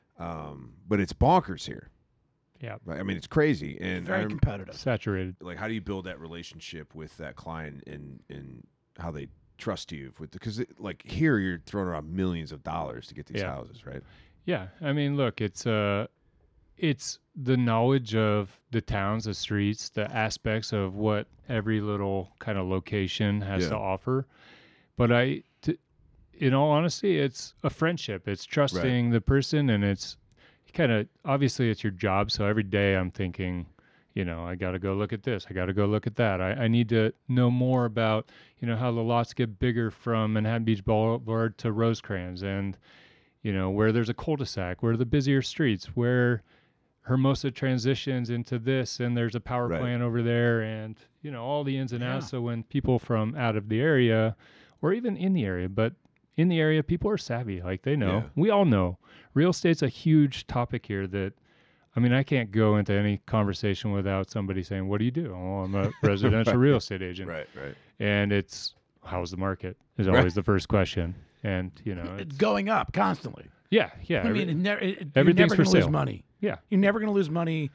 Um, but it's bonkers here. Yeah. Right? I mean, it's crazy, and Very I'm- competitive. Saturated. like how do you build that relationship with that client and and how they trust you with because like here you're throwing around millions of dollars to get these Yeah. houses, right? Yeah. I mean, look, it's uh it's the knowledge of the towns, the streets, the aspects of what every little kind of location has Yeah. to offer. But I t- in all honesty, it's a friendship. It's trusting the person, and it's kind of obviously it's your job. So every day I'm thinking, you know, I got to go look at this. I got to go look at that. I, I need to know more about, you know, how the lots get bigger from Manhattan Beach Boulevard to Rosecrans, and, you know, where there's a cul-de-sac, where the busier streets, where Hermosa transitions into this, and there's a power Right. plant over there, and, you know, all the ins and outs. Yeah. So when people from out of the area, or even in the area, but in the area, people are savvy. Like they know. Yeah. We all know. Real estate's a huge topic here that, I mean, I can't go into any conversation without somebody saying, what do you do? Oh, I'm a residential Right. real estate agent. Right, right. And it's, how's the market is Right. always the first question. And, you know, It's it's, going up constantly. yeah, yeah. I mean, every- it never, it, you're everything's never for going to lose sale. money. yeah. You're never going to lose money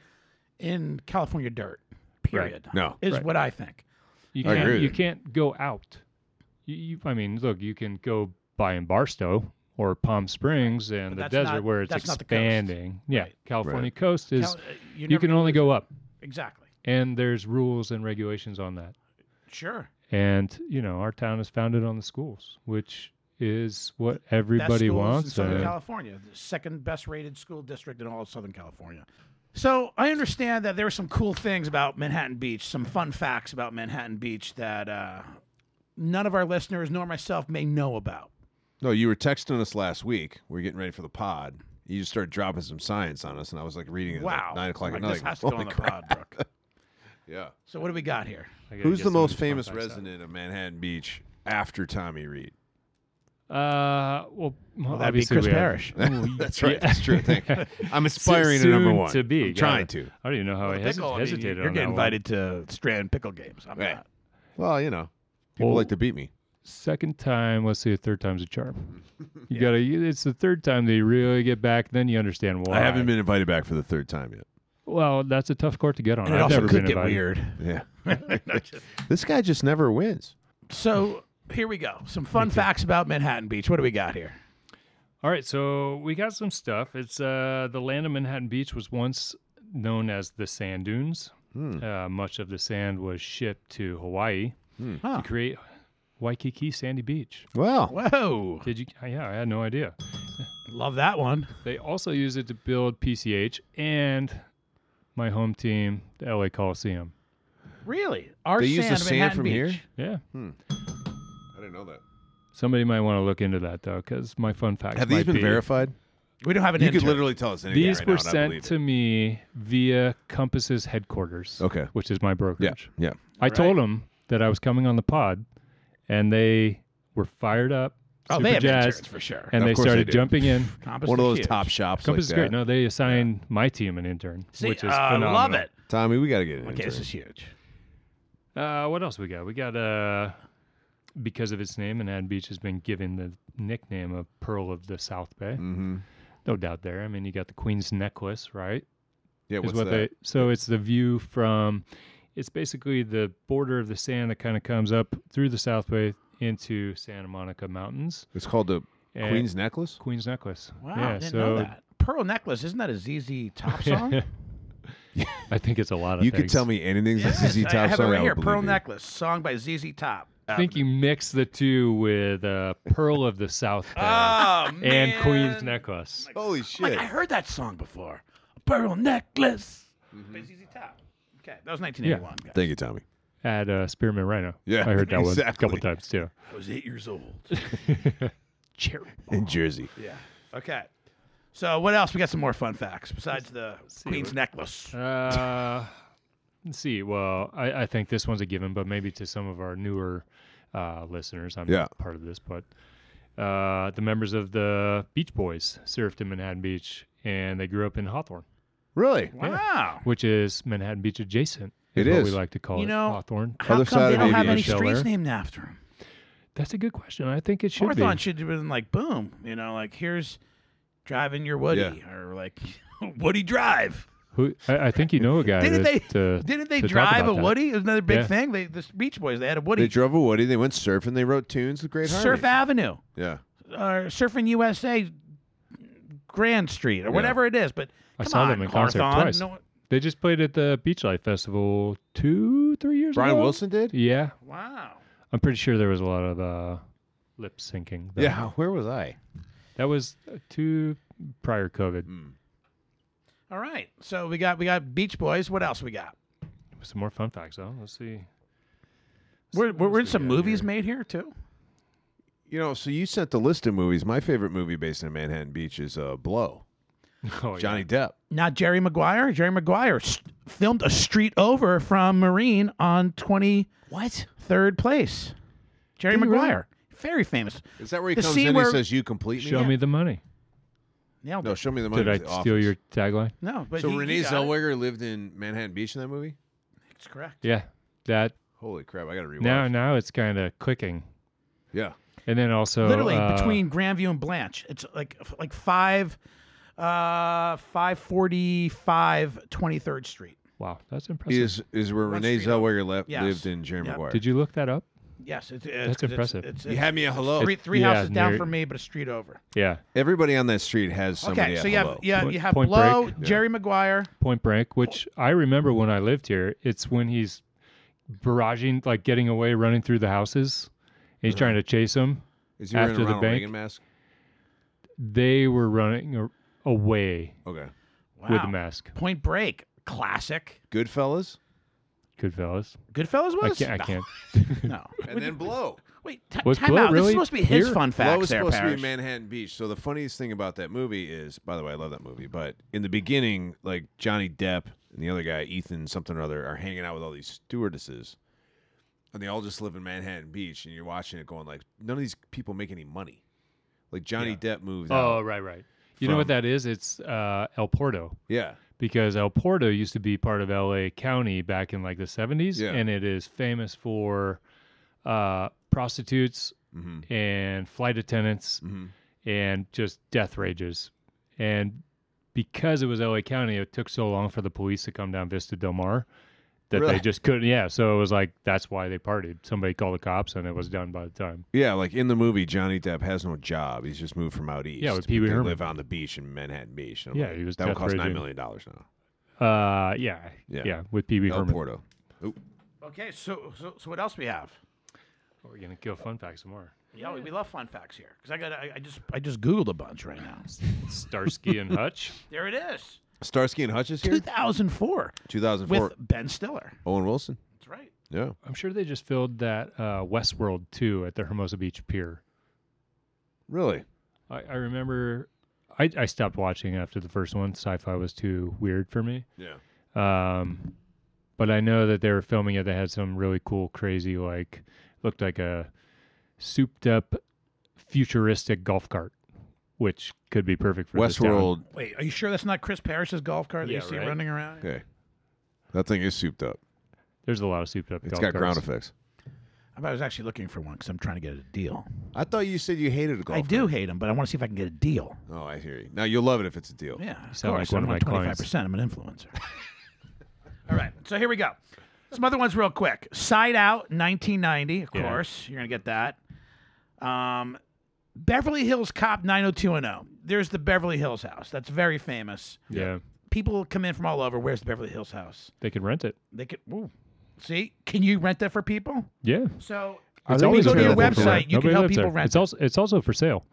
in California dirt. Period. No. Is Right. what I think. You I can't, agree with you you. can't go out. You, you, I mean, look, you can go buy in Barstow or Palm Springs and But the that's desert not- where it's that's not the coast. expanding. Yeah, Right. California Right. coast is, Cal- uh, you're you never can gonna only lose- go up. Exactly. And there's rules and regulations on that. Sure. And, you know, our town is founded on the schools, which is what Best everybody schools wants. in Southern and- California, the second best rated school district in all of Southern California. So I understand that there were some cool things about Manhattan Beach, some fun facts about Manhattan Beach that uh, none of our listeners nor myself may know about. No, you were texting us last week. We were getting ready for the pod. You just started dropping some science on us, and I was like reading it at Wow. like nine o'clock Like, at night. this has to Like, go on holy the crap. pod, Brooke. Yeah. So what do we got here? I gotta Who's get the some of most these fun famous facts out. resident of Manhattan Beach after Tommy Reed? Uh, well, Well, that'd be obviously Chris we have- Parrish. Ooh, That's right. yeah. That's true. Thank you. I'm aspiring to number Soon one. to be. I'm trying Gotta- to. I don't even know how I Well, hesit- pickle, I mean, hesitated you're on getting that one. invited to Strand Pickle games. I'm Right. not. Well, you know, people Well, like to beat me. Second time, let's see, a third time's a charm. You gotta. It's the third time that you really get back, then you understand why. I haven't been invited back for the third time yet. Well, that's a tough court to get on. And it I've also never could been get invited. weird. Yeah. This guy just never wins. So here we go. Some fun facts about Manhattan Beach. What do we got here? All right, so we got some stuff. It's uh, the land of Manhattan Beach was once known as the Sand Dunes. Hmm. Uh, much of the sand was shipped to Hawaii Huh. to create Waikiki Sandy Beach. Well, Whoa. Did you? Yeah, I had no idea. Love that one. They also used it to build P C H and my home team, the L A Coliseum. Really? Our They use sand, the sand Manhattan from Beach. here? Yeah. I didn't know that. Somebody might want to look into that though, because my fun facts Have these might been be- verified? We don't have an You intern. could literally tell us anything These right were now, and I sent believe to it. me via Compass's headquarters, Okay. which is my brokerage. Yeah. Yeah. I Right. told them that I was coming on the pod, and they were fired up, Oh, super they have jazzed, interns for sure. and Of they course they started do. jumping in. Compass One of is those huge. top shops Compass like is that. great. No, they assigned my team an intern, See, which is I phenomenal. love it. Tommy, we got to get an Okay, intern. this is huge. Uh, what else we got? We got uh, because of its name, Manhattan Beach has been given the nickname of Pearl of the South Bay. Mm-hmm. No doubt there. I mean, you got the Queen's Necklace, right? Yeah, is what's what that? they. So it's the view from. It's basically the border of the sand that kind of comes up through the South Bay into Santa Monica Mountains. It's called the And- Queen's Necklace? Queen's Necklace. Wow, yeah, I didn't so know that. Pearl Necklace, isn't that a Z Z Top song? I think it's a lot of You things. could tell me anything's a Yes, Z Z I Top have song. it right I here. would Pearl believe you. Necklace, song by Z Z Top. I think you mix the two with uh, Pearl of the South Bay Oh, man. and Queen's Necklace. Holy I'm shit. like, I heard that song before. Pearl Necklace Mm-hmm. by Z Z Top. Okay, that was nineteen eighty-one. guys. Thank you, Tommy. At uh, Spearmint Rhino. Yeah, I heard that one a exactly. couple times too. I was eight years old. Cherry. In Jersey. Yeah. Okay. So what else? We got some more fun facts besides the see Queen's what- necklace. Uh, let's see. Well, I, I think this one's a given, but maybe to some of our newer uh, listeners, I'm Yeah. not part of this, but uh, the members of the Beach Boys surfed in Manhattan Beach, and they grew up in Hawthorne, Really? Wow. which is Manhattan Beach adjacent. It what is. we like to call You it, know, Hawthorne. How Other come side they of don't have any Aviation. streets Delaware. named after him? That's a good question. I think it should Hawthorne be. should have been like, boom, you know, like here's driving your Woody, or like Woody Drive. Who, I, I think you know a guy. Didn't to, they? To, Didn't they to talk drive a about that. Woody? It was another big Yeah. thing. They, the Beach Boys, they had a Woody. They drove a Woody. They went surfing. They wrote tunes with Great Harmony. Surf Avenue, Yeah. or Surfing U S A, Grand Street, or whatever it is. But I come saw on, them in concert Hawthorne. twice. No, They just played at the Beach Life Festival two, three years Brian ago. Wilson did? Yeah, wow. I'm pretty sure there was a lot of uh, lip syncing. though. Yeah. Where was I? that was uh, two prior COVID. Mm. All right. So we got we got Beach Boys. What else we got? Some more fun facts, though. Let's see. Were, were, were else we some got movies here? made here too? You know, so you sent the list of movies. My favorite movie based in Manhattan Beach is uh, Blow. Oh, Johnny yeah. Depp. Not Jerry Maguire. Jerry Maguire s- filmed a street over from Marine on twenty-third What? place. Jerry Did he really? Maguire. Very famous. Is that where he The comes scene in where- and says, "You complete me"? Show me the money. Nailed No, it. show me the money. Did I The steal Office. your tagline? No, but So he, Renee he got it. Zellweger lived in Manhattan Beach in that movie. That's correct. Yeah. That Holy crap! I got to rewatch. now now it's kind of clicking. Yeah. And then also Literally uh, between Grandview and Blanche. It's like like five, uh, five forty-five twenty-third Street. Wow, that's impressive. Is is where One Renee street over. Zellweger left, Yes. lived in Jerry Yep. Maguire. Did you look that up? Yes, it's, it's, That's 'cause impressive. It's, it's, You it's, had me a hello. Three, three Yeah, houses down near- from me, but a street over. Yeah. Everybody on that street has somebody Okay, at so you have hello. yeah, Point- you have Point Blow, Break. Jerry Maguire. Point Break, which I remember when I lived here. It's when he's barraging, like getting away, running through the houses. And he's trying to chase them. Is he wearing after a the Ronald bank? Reagan mask? They were running a- away Okay. Wow. with the mask. Point Break, classic. Goodfellas, Goodfellas. Goodfellas I was can't. I can't. no. and then Blow. Wait, t- Was time Blow out. This really is supposed to be his here? fun Blow facts was there, supposed to Parrish. be Manhattan Beach. So the funniest thing about that movie is, by the way, I love that movie. But in the beginning, like Johnny Depp and the other guy, Ethan something or other, are hanging out with all these stewardesses, and they all just live in Manhattan Beach. And you're watching it, going like, none of these people make any money. Like Johnny Depp moved Oh, out. right, right. You know what From- that is? It's uh, El Porto. Yeah. Because El Porto used to be part of L A County back in like the seventies, Yeah. and it is famous for uh, prostitutes Mm-hmm. and flight attendants Mm-hmm. and just death rages. And because it was L A County, it took so long for the police to come down Vista Del Mar that Really? they just couldn't. Yeah, so it was like that's why they partied. Somebody called the cops, and it was done by the time. Yeah, like in the movie, Johnny Depp has no job. He's just moved from out east. Yeah, with but Pee Wee they Herman. live on the beach in Manhattan Beach. And I'm Yeah, like, he was that would death cost nine raging. million dollars now. Uh, yeah, Yeah. yeah, with Pee Wee El Herman. Porto. Okay, so, so so what else we have? Oh, we're gonna kill fun facts some more. Yeah, we, we love fun facts here because I got I, I just I just googled a bunch right now. Starsky and Hutch. There it is, Starsky and Hutch is two here. thousand four two thousand four. with Ben Stiller. Owen Wilson. That's right. Yeah. I'm sure they just filmed that uh, Westworld two at the Hermosa Beach Pier. Really? I, I remember I, I stopped watching after the first one. Sci-fi was too weird for me. Yeah. Um, but I know that they were filming it. They had some really cool, crazy, like looked like a souped-up, futuristic golf cart, which could be perfect for this town. Westworld. Wait, are you sure that's not Chris Parrish's golf cart that Yeah, you see right? running around? Okay. That thing is souped up. There's a lot of souped-up. It's golf got carts. ground effects. I was actually looking for one because I'm trying to get a deal. I thought you said you hated a golf I do cart. hate them, but I want to see if I can get a deal. Oh, I hear you. Now you'll love it if it's a deal. Yeah, of sound course. like one I'm of my on twenty-five percent. I'm an influencer. All right, so here we go. Some other ones real quick. Side Out, nineteen ninety, of Yeah. course. You're going to get that. Um, Beverly Hills Cop nine oh two one oh. There's the Beverly Hills house. That's very famous. Yeah, People come in from all over. Where's the Beverly Hills house? they could rent it. They could. Ooh. See, can you rent that for people? Yeah, So, Are it's they always gonna go to your available for website. rent? You can Nobody help lives people there. rent It's it. also it's also for sale.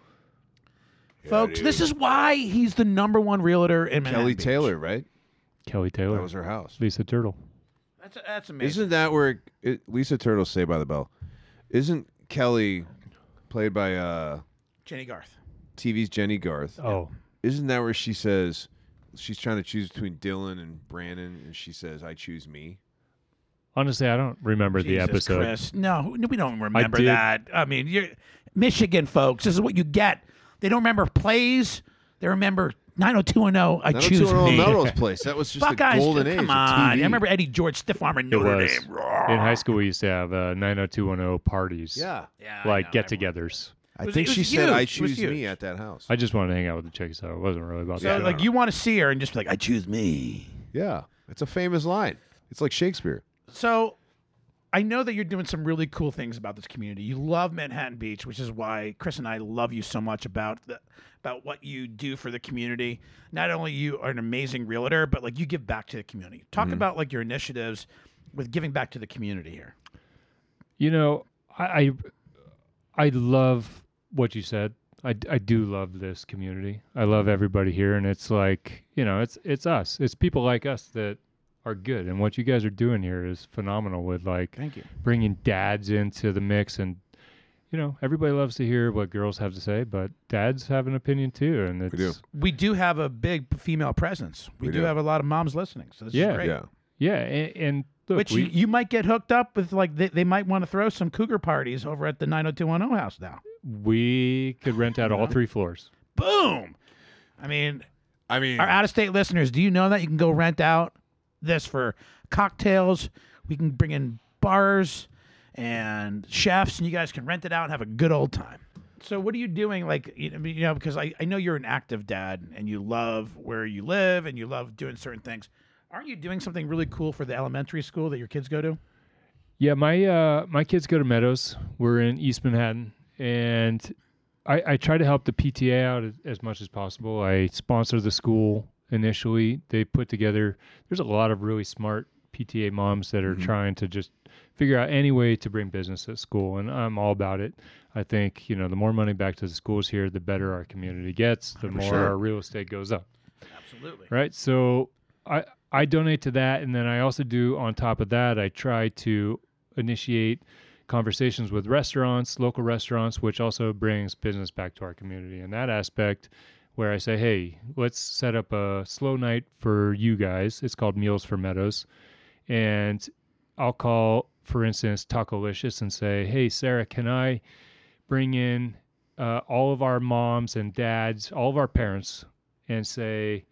folks, dude. this is why he's the number one realtor in Manhattan Kelly Beach. Taylor, right? Kelly That Taylor, was her house. Lisa Turtle. That's that's amazing. Isn't that where it, Lisa Turtle Saved by the Bell? Isn't Kelly played by uh, Jenny Garth? T V's Jenny Garth? Oh, Isn't that where she says she's trying to choose between Dylan and Brandon, and she says, "I choose me"? honestly, I don't remember the Jesus episode. Chris. No, we don't remember did. that. I mean, you're Michigan folks. This is what you get. They don't remember plays. They remember nine oh two one oh. I choose me. Melrose Place. That was just the Buckeyes, golden age. come of on. T V. I remember Eddie George, stiff arm, and It Notre was. Dame. In high school, we used to have uh, nine oh two one oh parties. Yeah, Yeah, I Like know, get-togethers. I was- think it she was said, "I huge. It was choose me" huge. at that house. I just wanted to hang out with the chicks, so it wasn't really about So, that. like, you want to see her and just be like, I choose me. Yeah, it's a famous line. It's like Shakespeare. So I know that you're doing some really cool things about this community. You love Manhattan Beach, which is why Chris and I love you so much about the, about what you do for the community. Not only you are an amazing realtor, but like you give back to the community. Talk Mm-hmm. about like your initiatives with giving back to the community here. You know, I, I I love what you said. I, I do love this community. I love everybody here, and it's like, you know, it's it's us. It's people like us that are good, and what you guys are doing here is phenomenal. With like Thank you. bringing dads into the mix, and you know, everybody loves to hear what girls have to say, but dads have an opinion too, and it's do. We do have a big female presence. We, We do, do. have a lot of moms listening. So this Yeah. is great. Yeah, yeah, and, and look, Which we, you, you might get hooked up with, like they, they might want to throw some cougar parties over at the nine oh two one oh house now. we could rent out all three floors. Boom. I mean, I mean, our out-of-state listeners, do you know that you can go rent out this for cocktails? We can bring in bars and chefs, and you guys can rent it out and have a good old time. So what are you doing? Like, you know, you know, because I, I know you're an active dad, and you love where you live, and you love doing certain things. Aren't you doing something really cool for the elementary school that your kids go to? Yeah, my uh, my kids go to Meadows. We're in East Manhattan, and I, I try to help the P T A out as, as much as possible. I sponsor the school initially. They put together. There's a lot of really smart P T A moms that are Mm-hmm. trying to just figure out any way to bring business at school, and I'm all about it. I think, you know, the more money back to the schools here, the better our community gets. The more sure. our real estate goes up. Absolutely. Right. So I I donate to that, and then I also do, on top of that, I try to initiate conversations with restaurants, local restaurants, which also brings business back to our community. In that aspect, where I say, hey, let's set up a slow night for you guys. It's called Meals for Meadows, and I'll call, for instance, Tacolicious and say, hey, Sarah, can I bring in uh, all of our moms and dads, all of our parents, and say,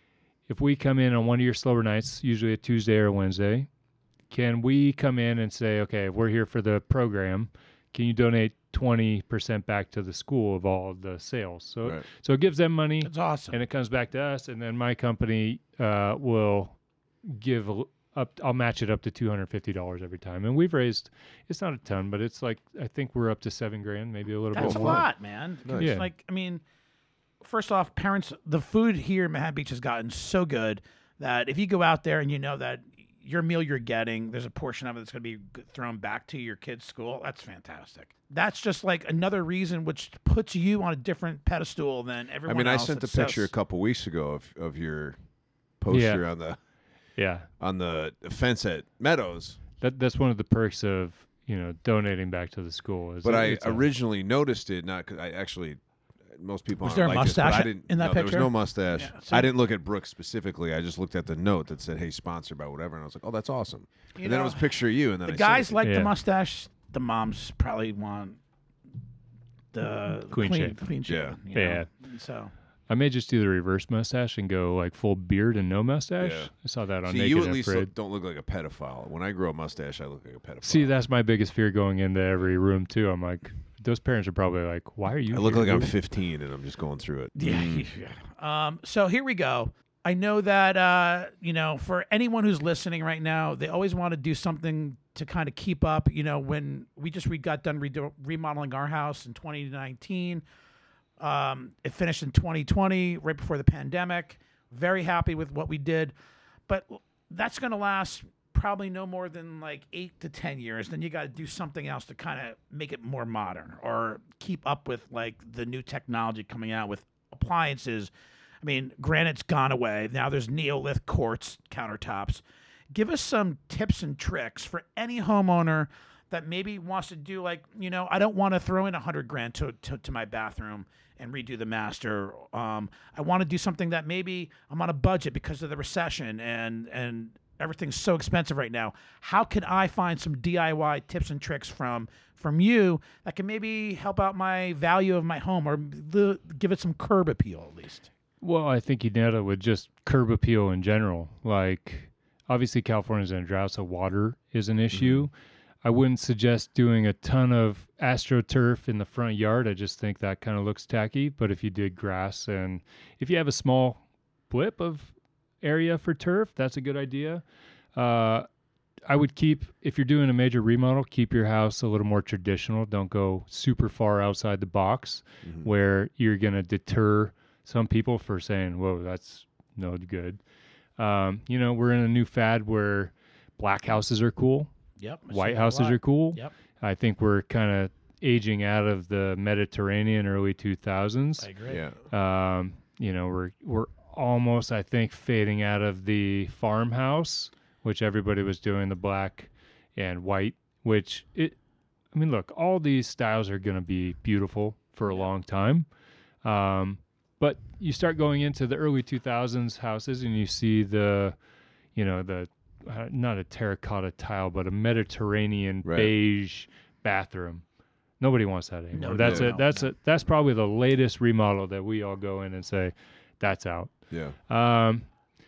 if we come in on one of your slower nights, usually a Tuesday or a Wednesday, can we come in and say, okay, if we're here for the program, can you donate twenty percent back to the school of all of the sales? So, Right. so it gives them money, That's awesome. and it comes back to us, and then my company uh, will give a l- up. I'll match it up to two hundred fifty dollars every time, and we've raised. It's not a ton, but it's like I think we're up to seven grand, maybe a little That's bit a more. lot, man. Nice. Yeah. Like, I mean, first off, parents, the food here in Manhattan Beach has gotten so good that if you go out there and you know that your meal you're getting, there's a portion of it that's going to be g- thrown back to your kid's school, that's fantastic. That's just like another reason which puts you on a different pedestal than I everyone mean, I else. sent a that's so picture a s- couple weeks ago of, of your poster on the Yeah, on the fence at Meadows. that that's one of the perks of, you know, donating back to the school. Is But that I it's a- originally noticed it, not because I actually, most people Was aren't there a like this, but mustache I didn't, in that no, There picture? was no mustache. Yeah, so- I didn't look at Brooks specifically. I just looked at the note that said, "Hey, sponsored by whatever," and I was like, "Oh, that's awesome." You and then know, it was a picture of you, and then the I sent guys it to like the Yeah. mustache. The moms probably want the Clean shave. clean shave. Yeah. you know? Yeah. So I may just do the reverse mustache and go like full beard and no mustache. Yeah. I saw that on See, Naked you at and least Afraid. look, don't look like a pedophile. When I grow a mustache, I look like a pedophile. See, that's my biggest fear going into every room too. I'm like, those parents are probably like, why are you? I look here, like I'm dude?" fifteen, and I'm just going through it. Yeah. yeah. Um, so here we go. I know that uh, you know, for anyone who's listening right now, they always want to do something to kind of keep up. You know, when we just we got done redo- remodeling our house in twenty nineteen, um, it finished in twenty twenty, right before the pandemic. Very happy with what we did, but that's going to last probably no more than like eight to ten years. Then you got to do something else to kind of make it more modern or keep up with like the new technology coming out with appliances. I mean, granite's gone away. Now there's Neolith quartz countertops. give us some tips and tricks for any homeowner that maybe wants to do, like, you know, I don't want to throw in a hundred grand to, to, to my bathroom and redo the master. Um, I want to do something that maybe I'm on a budget because of the recession and, and everything's so expensive right now. How can I find some D I Y tips and tricks from, from you that can maybe help out my value of my home, or the, give it some curb appeal at least? Well, I think you nailed it with just curb appeal in general. Like, obviously California's in a drought, so water is an issue. Mm-hmm. I wouldn't suggest doing a ton of AstroTurf in the front yard. I just think that kind of looks tacky. But if you did grass, and if you have a small blip of area for turf, that's a good idea. Uh, I would keep, if you're doing a major remodel, keep your house a little more traditional. Don't go super far outside the box mm-hmm. where you're going to deter some people for saying, whoa, that's no good. Um, you know, we're in a new fad where black houses are cool. Yep. White houses are cool. Yep. I think we're kind of aging out of the Mediterranean early two thousands. I agree. Yeah. Um, you know, we're we're almost, I think, fading out of the farmhouse, which everybody was doing, the black and white, which it, I mean, look, all these styles are going to be beautiful for a yeah. long time. Um, but you start going into the early two thousands houses and you see the, you know, the, Uh, not a terracotta tile, but a Mediterranean right. beige bathroom. Nobody wants that anymore. No, that's no, a no, that's no. a that's probably the latest remodel that we all go in and say, that's out. Yeah. Um,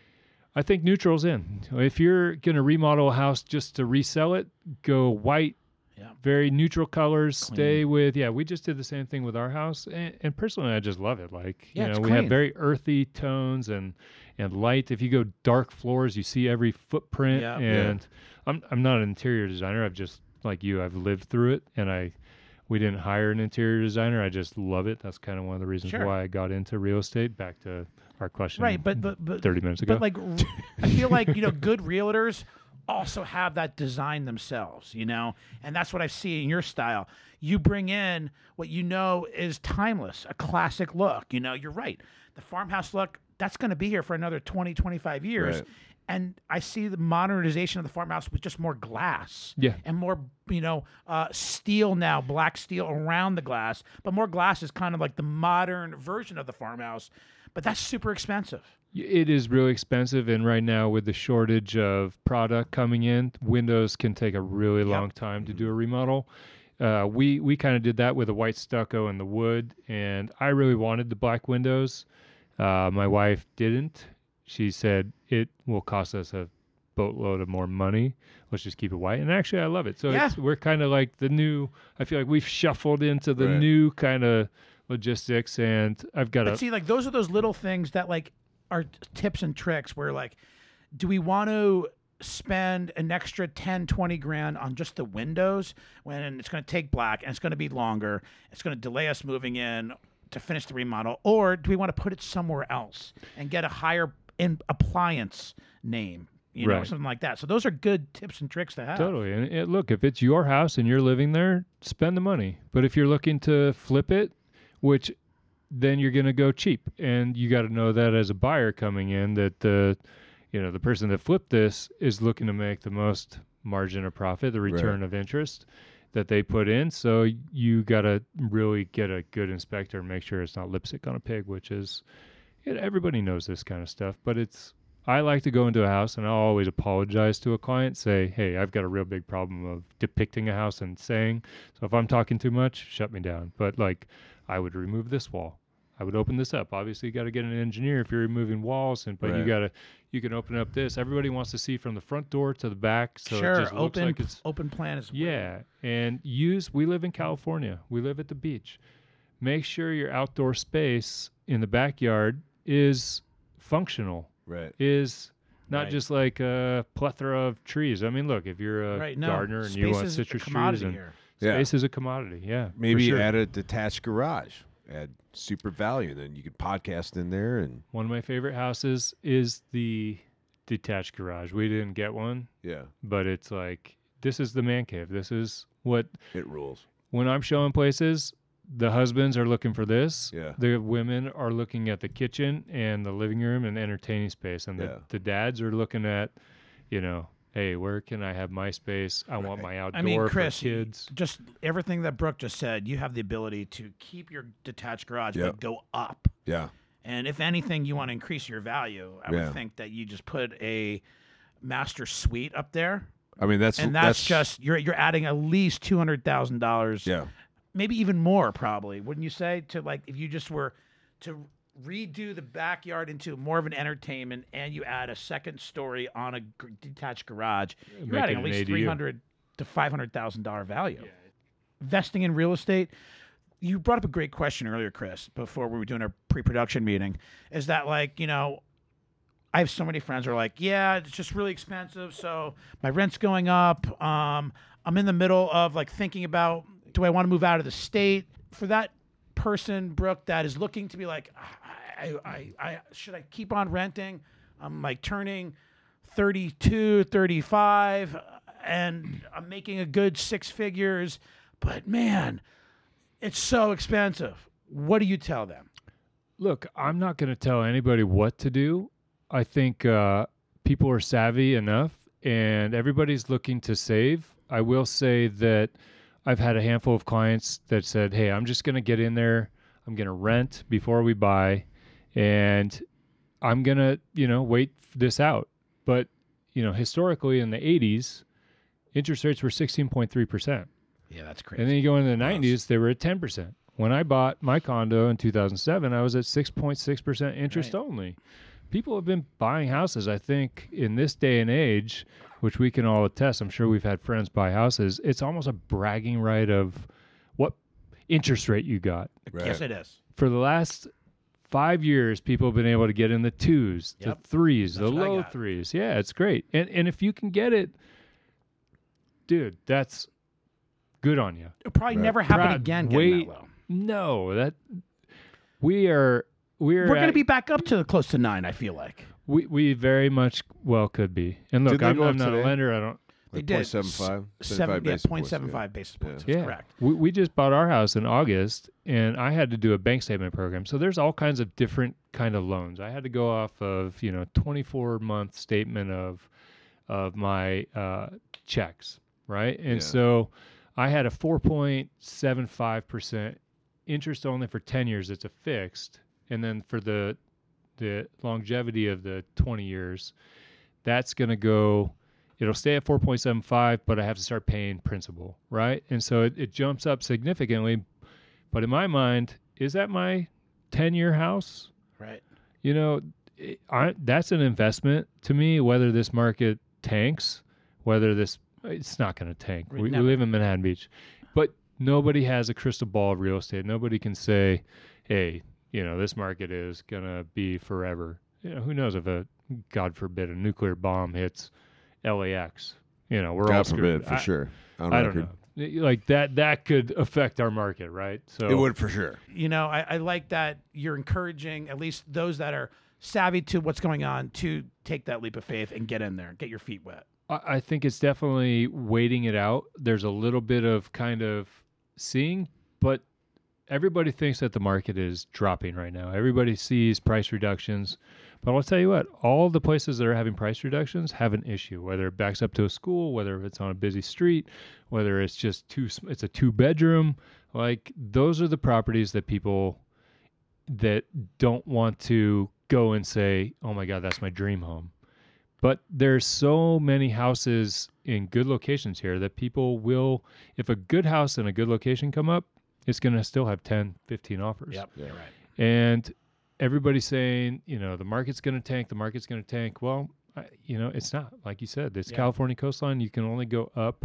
I think neutral's in. If you're gonna remodel a house just to resell it, go white. Yeah. Very neutral colors. Clean. Stay with yeah. We just did the same thing with our house, and, and personally, I just love it. Like yeah, you know, it's we clean. have very earthy tones and. And light. If you go dark floors, you see every footprint. Yeah. And yeah. I'm I'm not an interior designer. I've just like you. I've lived through it, and I we didn't hire an interior designer. I just love it. That's kind of one of the reasons sure. why I got into real estate. Back to our question, right? But but, but thirty minutes ago. But like, I feel like you know, good realtors also have that design themselves. You know, and that's what I see in your style. You bring in what you know is timeless, a classic look. You know, you're right. The farmhouse look. That's going to be here for another twenty, twenty-five years. Right. And I see the modernization of the farmhouse with just more glass. Yeah. And more, you know, uh, steel now, black steel around the glass. But more glass is kind of like the modern version of the farmhouse. But that's super expensive. It is really expensive. And right now, with the shortage of product coming in, windows can take a really Yep. long time to do a remodel. Uh, we we kind of did that with the white stucco and the wood. And I really wanted the black windows. Uh, my wife didn't. She said it will cost us a boatload of more money. Let's just keep it white. And actually, I love it. So yeah. it's, we're kind of like the new. I feel like we've shuffled into the right. new kind of logistics. And I've got But a see, like those are those little things that like are tips and tricks. Where like, do we want to spend an extra ten, twenty grand on just the windows when it's going to take black and it's going to be longer? It's going to delay us moving in to finish the remodel, or do we want to put it somewhere else and get a higher in appliance name, you know, right. something like that? So those are good tips and tricks to have. Totally. And it, look, if it's your house and you're living there, spend the money. But if you're looking to flip it, which then you're going to go cheap, and you got to know that as a buyer coming in, that the, you know, the person that flipped this is looking to make the most margin of profit, the return right. of interest that they put in. So you got to really get a good inspector and make sure it's not lipstick on a pig, which is, you know, everybody knows this kind of stuff. But it's, I like to go into a house and I'll always apologize to a client, say, hey, I've got a real big problem of depicting a house and saying, so if I'm talking too much, shut me down. But like, I would remove this wall. I would open this up. Obviously, you got to get an engineer if you're removing walls, and but right. you got to you can open up this. Everybody wants to see from the front door to the back, so sure, it just looks open like it's open plan is yeah. And use. We live in California. We live at the beach. Make sure your outdoor space in the backyard is functional. Right. Is not Right. just like a plethora of trees. I mean, look, if you're a right. No, gardener and space you want is citrus a trees, commodity and here. Yeah. space is a commodity. Yeah, for Maybe sure. add a detached garage. Add super value. Then you could podcast in there and One of my favorite houses is the detached garage. We didn't get one, yeah, but it's like, this is the man cave. This is what, it rules. when I'm showing places, the husbands are looking for this. Yeah. The women are looking at the kitchen and the living room and entertaining space. And the, Yeah. the dads are looking at you know, hey, where can I have my space? I want my outdoor I mean, Chris, for kids. just everything that Brooke just said, you have the ability to keep your detached garage, Yep. but go up. Yeah. And if anything, you want to increase your value, I Yeah. would think that you just put a master suite up there. I mean, that's And that's, just you're you're adding at least two hundred thousand dollars, yeah. maybe even more, probably, wouldn't you say? To like if you just were to redo the backyard into more of an entertainment, and you add a second story on a g- detached garage, you're Make adding it at an least A D U. three hundred to five hundred thousand dollar value. Investing in real estate. You brought up a great question earlier, Chris, before we were doing our pre-production meeting. Is that like you know? I have so many friends who are like, yeah, it's just really expensive. So my rent's going up. Um, I'm in the middle of like thinking about, do I want to move out of the state? For that person, Brooke, that is looking to be like, I, I, I, should I keep on renting? I'm like turning thirty-two, thirty-five, and I'm making a good six figures, but man, it's so expensive. What do you tell them? Look, I'm not going to tell anybody what to do. I think uh, people are savvy enough, and everybody's looking to save. I will say that I've had a handful of clients that said, hey, I'm just going to get in there. I'm going to rent before we buy, and I'm going to, you know, wait this out. But, you know, historically in the eighties, interest rates were sixteen point three percent. Yeah, that's crazy. And then you go into the nineties, they were at ten percent. When I bought my condo in two thousand seven, I was at six point six percent interest Right. only. People have been buying houses, I think, in this day and age, which we can all attest. I'm sure we've had friends buy houses. It's almost a bragging right of what interest rate you got. Right. Yes, it is. For the last five years, people have been able to get in the twos, Yep. the threes, That's the what I low got. threes. Yeah, it's great. And and if you can get it, dude, that's good on you. It'll probably Right. never happen Proud- again getting wait. that low. No, that we are we're We're going to at- be back up to close to nine, I feel like. we we very much well could be. And look, Did they I'm, go I'm up not today? a lender. I don't. They Like did. point seven five, Seven, seventy-five yeah, basis point points, seven yeah. five basis points. Yeah. That's Yeah, correct. we we just bought our house in August, and I had to do a bank statement program. So there's all kinds of different kind of loans. I had to go off of you know twenty-four month statement of of my uh, checks, right? And Yeah. so I had a four point seven five percent interest only for ten years. It's a fixed, and then for the the longevity of the twenty years, that's going to go. It'll stay at four point seven five, but I have to start paying principal, right? And so it, it jumps up significantly. But in my mind, is that my ten-year house? Right. You know, it, I, that's an investment to me, whether this market tanks, whether this, it's not going to tank. Right, We, we never. live in Manhattan Beach. But nobody has a crystal ball of real estate. Nobody can say, hey, you know, this market is going to be forever. You know, who knows if a, God forbid, a nuclear bomb hits L A X. You know, we're all God screwed. forbid, for I, sure. On I record. don't know. Like that, that could affect our market, right? So It would for sure. You know, I, I like that you're encouraging at least those that are savvy to what's going on to take that leap of faith and get in there, get your feet wet. I I think it's definitely waiting it out. There's a little bit of kind of seeing, but everybody thinks that the market is dropping right now. Everybody sees price reductions. But I'll tell you what, all the places that are having price reductions have an issue, whether it backs up to a school, whether it's on a busy street, whether it's just two, it's a two bedroom. Like those are the properties that people that don't want to go and say, oh my God, that's my dream home. But there's so many houses in good locations here that people will, if a good house and a good location come up, it's going to still have ten, fifteen offers. Yep. Yeah. You're right. And everybody's saying, you know, the market's going to tank, the market's going to tank. Well, I, you know, it's not. Like you said, it's Yeah. California coastline. You can only go up.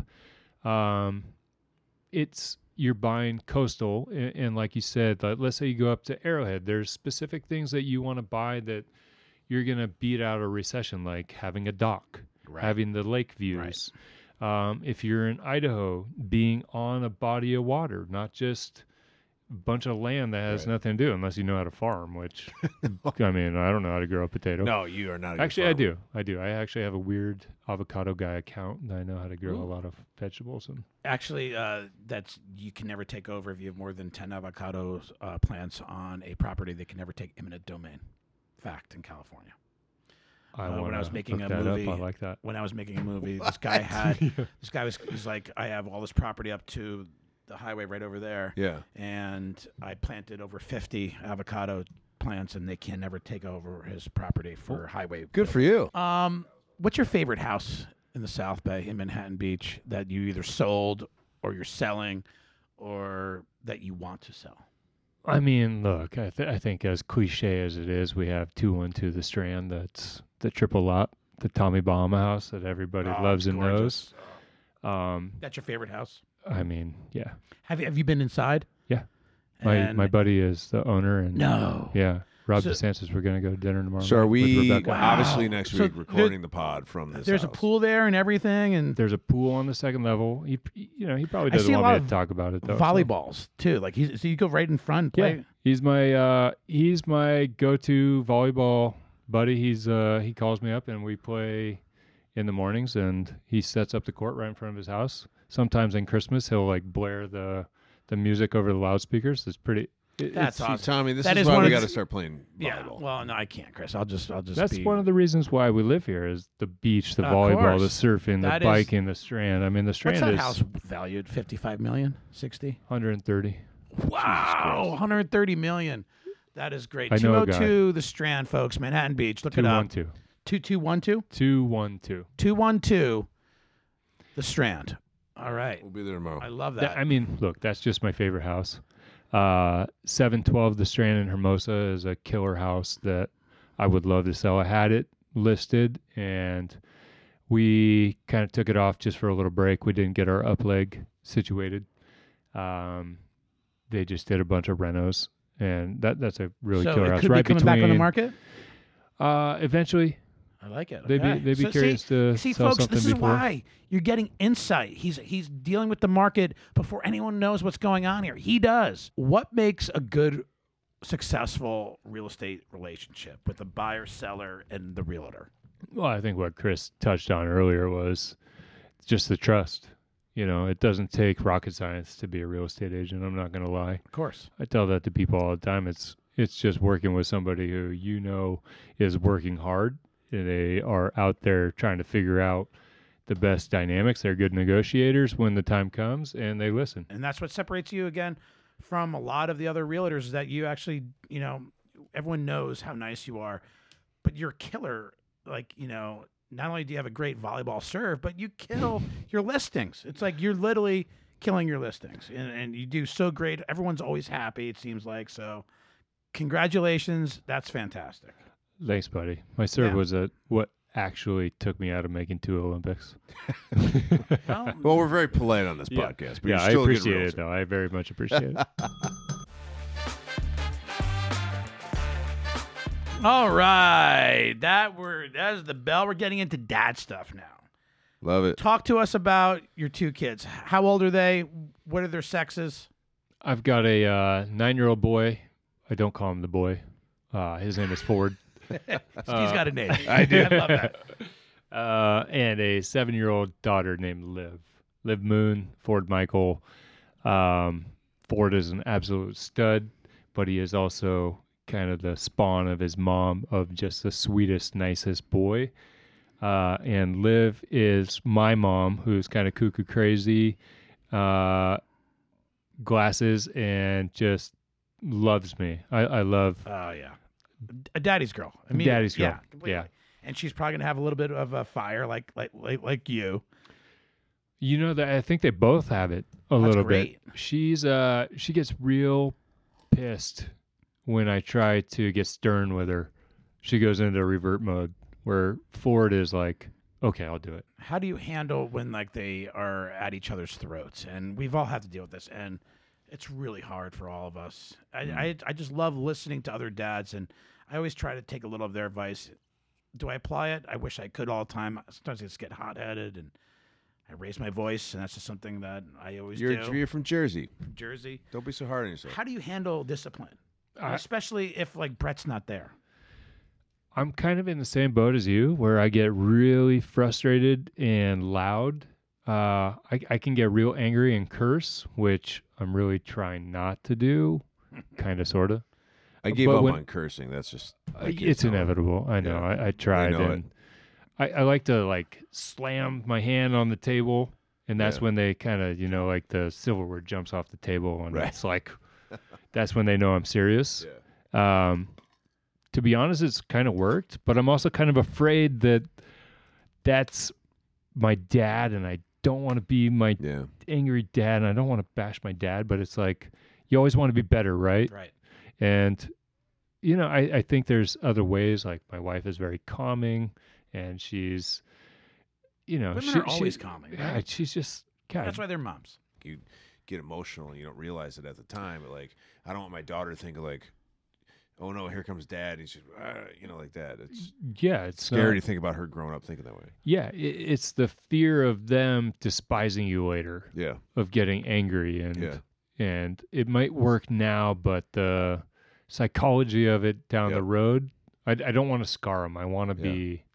Um, it's, you're buying coastal. And, and like you said, like, let's say you go up to Arrowhead, there's specific things that you want to buy that you're going to beat out a recession, like having a dock, Right. having the lake views. Um, if you're in Idaho, being on a body of water, not just a bunch of land that has Right. nothing to do, unless you know how to farm, which, I mean, I don't know how to grow a potato. No, you are not. a good Actually, I farmer. do. I do. I actually have a weird avocado guy account, and I know how to grow a Ooh. lot of vegetables. And Actually, uh, that's you can never take over if you have more than ten avocado uh, plants on a property. They can never take eminent domain. Fact in California. I uh, when wanna I was making look a that movie. Up. I like that. When I was making a movie, this guy had this guy was he's like, I have all this property up to the highway right over there, Yeah. and I planted over fifty avocado plants, and they can never take over his property for highway. Good for you. Um, what's your favorite house in the South Bay in Manhattan Beach that you either sold or you're selling, or that you want to sell? I mean, look, I, th- I think as cliche as it is, we have two one two The Strand. That's the triple lot, the Tommy Bahama house that everybody Oh, loves it's and gorgeous. knows. Um, That's your favorite house? I mean, yeah. Have you have you been inside? Yeah. My And- my buddy is the owner, and No. yeah, Rob So- DeSantis. We're gonna go to dinner tomorrow. So are night with we Rebecca. Wow. obviously next So week recording the pod from this There's a house. pool there and everything, and There's a pool on the second level. He, you know, he probably I doesn't see a want lot me of to talk about it though. so- volleyballs too. Like he's, so you go right in front and play. Yeah, he's my uh, he's my go-to volleyball buddy. He's uh, he calls me up and we play in the mornings, and he sets up the court right in front of his house. Sometimes in Christmas, he'll like blare the the music over the loudspeakers. It's pretty. It, That's See, awesome. Tommy, this That is, is why one we of got the- to start playing Yeah. volleyball. Well, no, I can't, Chris. I'll just I'll just. That's be, one of the reasons why we live here is the beach, the Of volleyball, the course. surfing, That the is- biking, the Strand. I mean, the What's Strand that is house valued? Fifty-five million, sixty. one hundred thirty. Wow, one hundred thirty million. That is great. I Two know a oh guy. two The Strand, folks, Manhattan Beach. Look Two it one up. two. Two two one two. Two one two. Two one two. The Strand. All right. We'll be there tomorrow. I love That- that. I mean, look, that's just my favorite house. Uh, seven twelve The Strand in Hermosa is a killer house that I would love to sell. I had it listed, and we kind of took it off just for a little break. We didn't get our up leg situated. Um, they just did a bunch of renos, and that that's a really so killer it house. could Right be coming between, back on the market. Uh, eventually, I like it. they'd Okay. be they'd be So, curious see, to see, sell folks, something this is before. why you're getting insight. He's he's dealing with the market before anyone knows what's going on here. He does. What makes a good, successful real estate relationship with the buyer, seller, and the realtor? Well, I think what Chris touched on earlier was just the trust. You know, it doesn't take rocket science to be a real estate agent. I'm not going to lie. Of course. I tell that to people all the time. It's it's just working with somebody who you know is working hard. And they are out there trying to figure out the best dynamics. They're good negotiators when the time comes, and they listen. And that's what separates you again from a lot of the other realtors is that you actually, you know, everyone knows how nice you are, but you're a killer. Like, you know, not only do you have a great volleyball serve, but you kill your listings. It's like you're literally killing your listings, and, and you do so great. Everyone's always happy, it seems like. So congratulations. That's fantastic. Thanks, buddy. My serve Yeah. was a, what actually took me out of making two Olympics. Well, Well, we're very polite on this Yeah. podcast, but yeah, you're I still a good appreciate it, realtor. though. I very much appreciate it. all right. That we're that is the bell. We're getting into dad stuff now. Love it. Talk to us about your two kids. How old are they? What are their sexes? I've got a uh, nine-year-old boy. I don't call him the boy. Uh, his name is Ford. He's got a name. I do. I love that. Uh, and a seven-year-old daughter named Liv. Liv Moon, Ford Michael. Um, Ford is an absolute stud, but he is also kind of the spawn of his mom of just the sweetest, nicest boy. Uh, and Liv is my mom, who's kind of cuckoo crazy, uh, glasses, and just loves me. I, I love Oh yeah, a daddy's girl. I mean, Daddy's girl. Yeah, completely. Yeah. And she's probably gonna have a little bit of a fire, like like like, like you. You know that I think they both have it a That's little great. bit. She's uh she gets real pissed when I try to get stern with her. She goes into revert mode where Ford is like, "Okay, I'll do it." How do you handle when like they are at each other's throats? And we've all had to deal with this, and it's really hard for all of us. I I, I just love listening to other dads, and I always try to take a little of their advice. Do I apply it? I wish I could all the time. Sometimes I just get hot-headed and I raise my voice, and that's just something that I always You're, do. you're from Jersey. From Jersey. Don't be so hard on yourself. How do you handle discipline, I- especially if like Brett's not there? I'm kind of in the same boat as you where I get really frustrated and loud. Uh I I can get real angry and curse, which I'm really trying not to do, kind of sorta. I gave But up when- on cursing. That's just Uh, my kids it's know it. inevitable. I know. Yeah. I, I tried, know and I, I like to like slam my hand on the table, and that's Yeah. when they kind of, you know, like the silverware jumps off the table, and Right. it's like that's when they know I'm serious. Yeah. Um, to be honest, it's kind of worked, but I'm also kind of afraid that that's my dad, and I don't want to be my Yeah. angry dad, and I don't want to bash my dad, but it's like you always want to be better, right? Right. And you know, I, I think there's other ways. Like my wife is very calming, and she's, you know, Women she, are always she- calming, Yeah, right? she's just God. That's why they're moms. You get emotional and you don't realize it at the time. But like, I don't want my daughter to think of like, oh no, here comes dad. He's just, ah, you know, like that. It's yeah, it's scary not- to think about her growing up thinking that way. yeah, it, it's the fear of them despising you later, Yeah. of getting angry, and Yeah. and it might work now, but the psychology of it down Yep. the road, I, I don't want to scar them. I want to Yeah. be.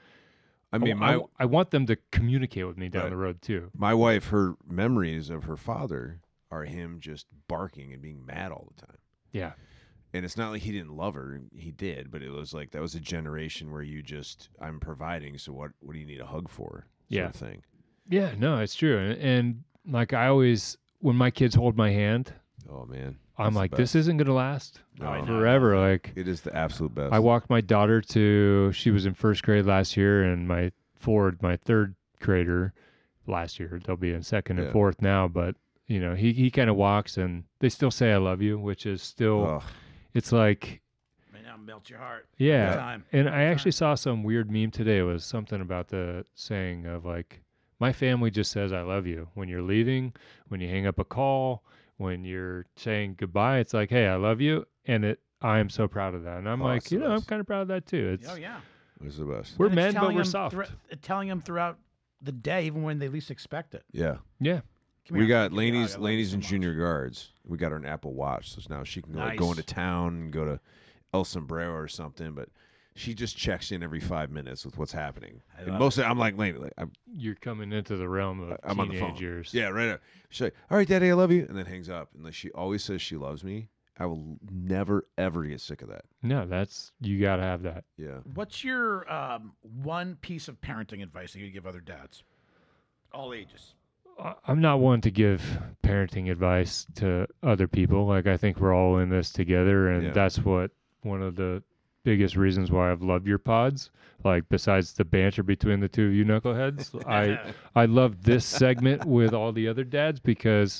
I mean, I, my I want them to communicate with me down Right. the road too. my wife, her memories of her father are him just barking and being mad all the time. Yeah. And it's not like he didn't love her; he did. But it was like that was a generation where you just, I'm providing, so what? What do you need a hug for? Sort Yeah. of thing. Yeah, no, it's true. And, and like I always, when my kids hold my hand, Oh man, I'm That's the like, this best. isn't going to last No, I know. forever. Like it is the absolute best. I walked my daughter to, she was in first grade last year, and my Ford, my third grader last year. They'll be in second and Yeah. fourth now, but you know, he, he kind of walks and they still say, I love you, which is still, Ugh. it's like, May now melt your heart. yeah. Every time. And Every I actually time. saw some weird meme today. It was something about the saying of like, my family just says I love you when you're leaving, when you hang up a call, when you're saying goodbye. It's like, hey, I love you, and it. I am so proud of that, and I'm Oh, like, it's you the know, I'm best. kind of proud of that too. It's Oh yeah. It's the best. we're And it's men, but telling we're them soft. thr- telling them throughout the day, even when they least expect it. Yeah. yeah, Come We here. got Give me a hug. Laney's I love you Laney's so in much. junior guards. We got her an Apple Watch, so now she can go, like, go Nice. into town and go to El Sombrero or something. But she just checks in every five minutes with what's happening. I And love mostly, I'm like, Laney, like, I'm, you're coming into the realm of I'm on the phone. teenage years. Yeah, right. Now. She's like, all right, Daddy, I love you, and then hangs up. And like, she always says she loves me. I will never ever get sick of that. No, that's you got to have that. Yeah. What's your um, one piece of parenting advice that you give other dads, all ages? I- I'm not one to give parenting advice to other people. Like I think we're all in this together, and Yeah. that's what one of the biggest reasons why I've loved your pods. Like besides the banter between the two of you knuckleheads, I I love this segment with all the other dads because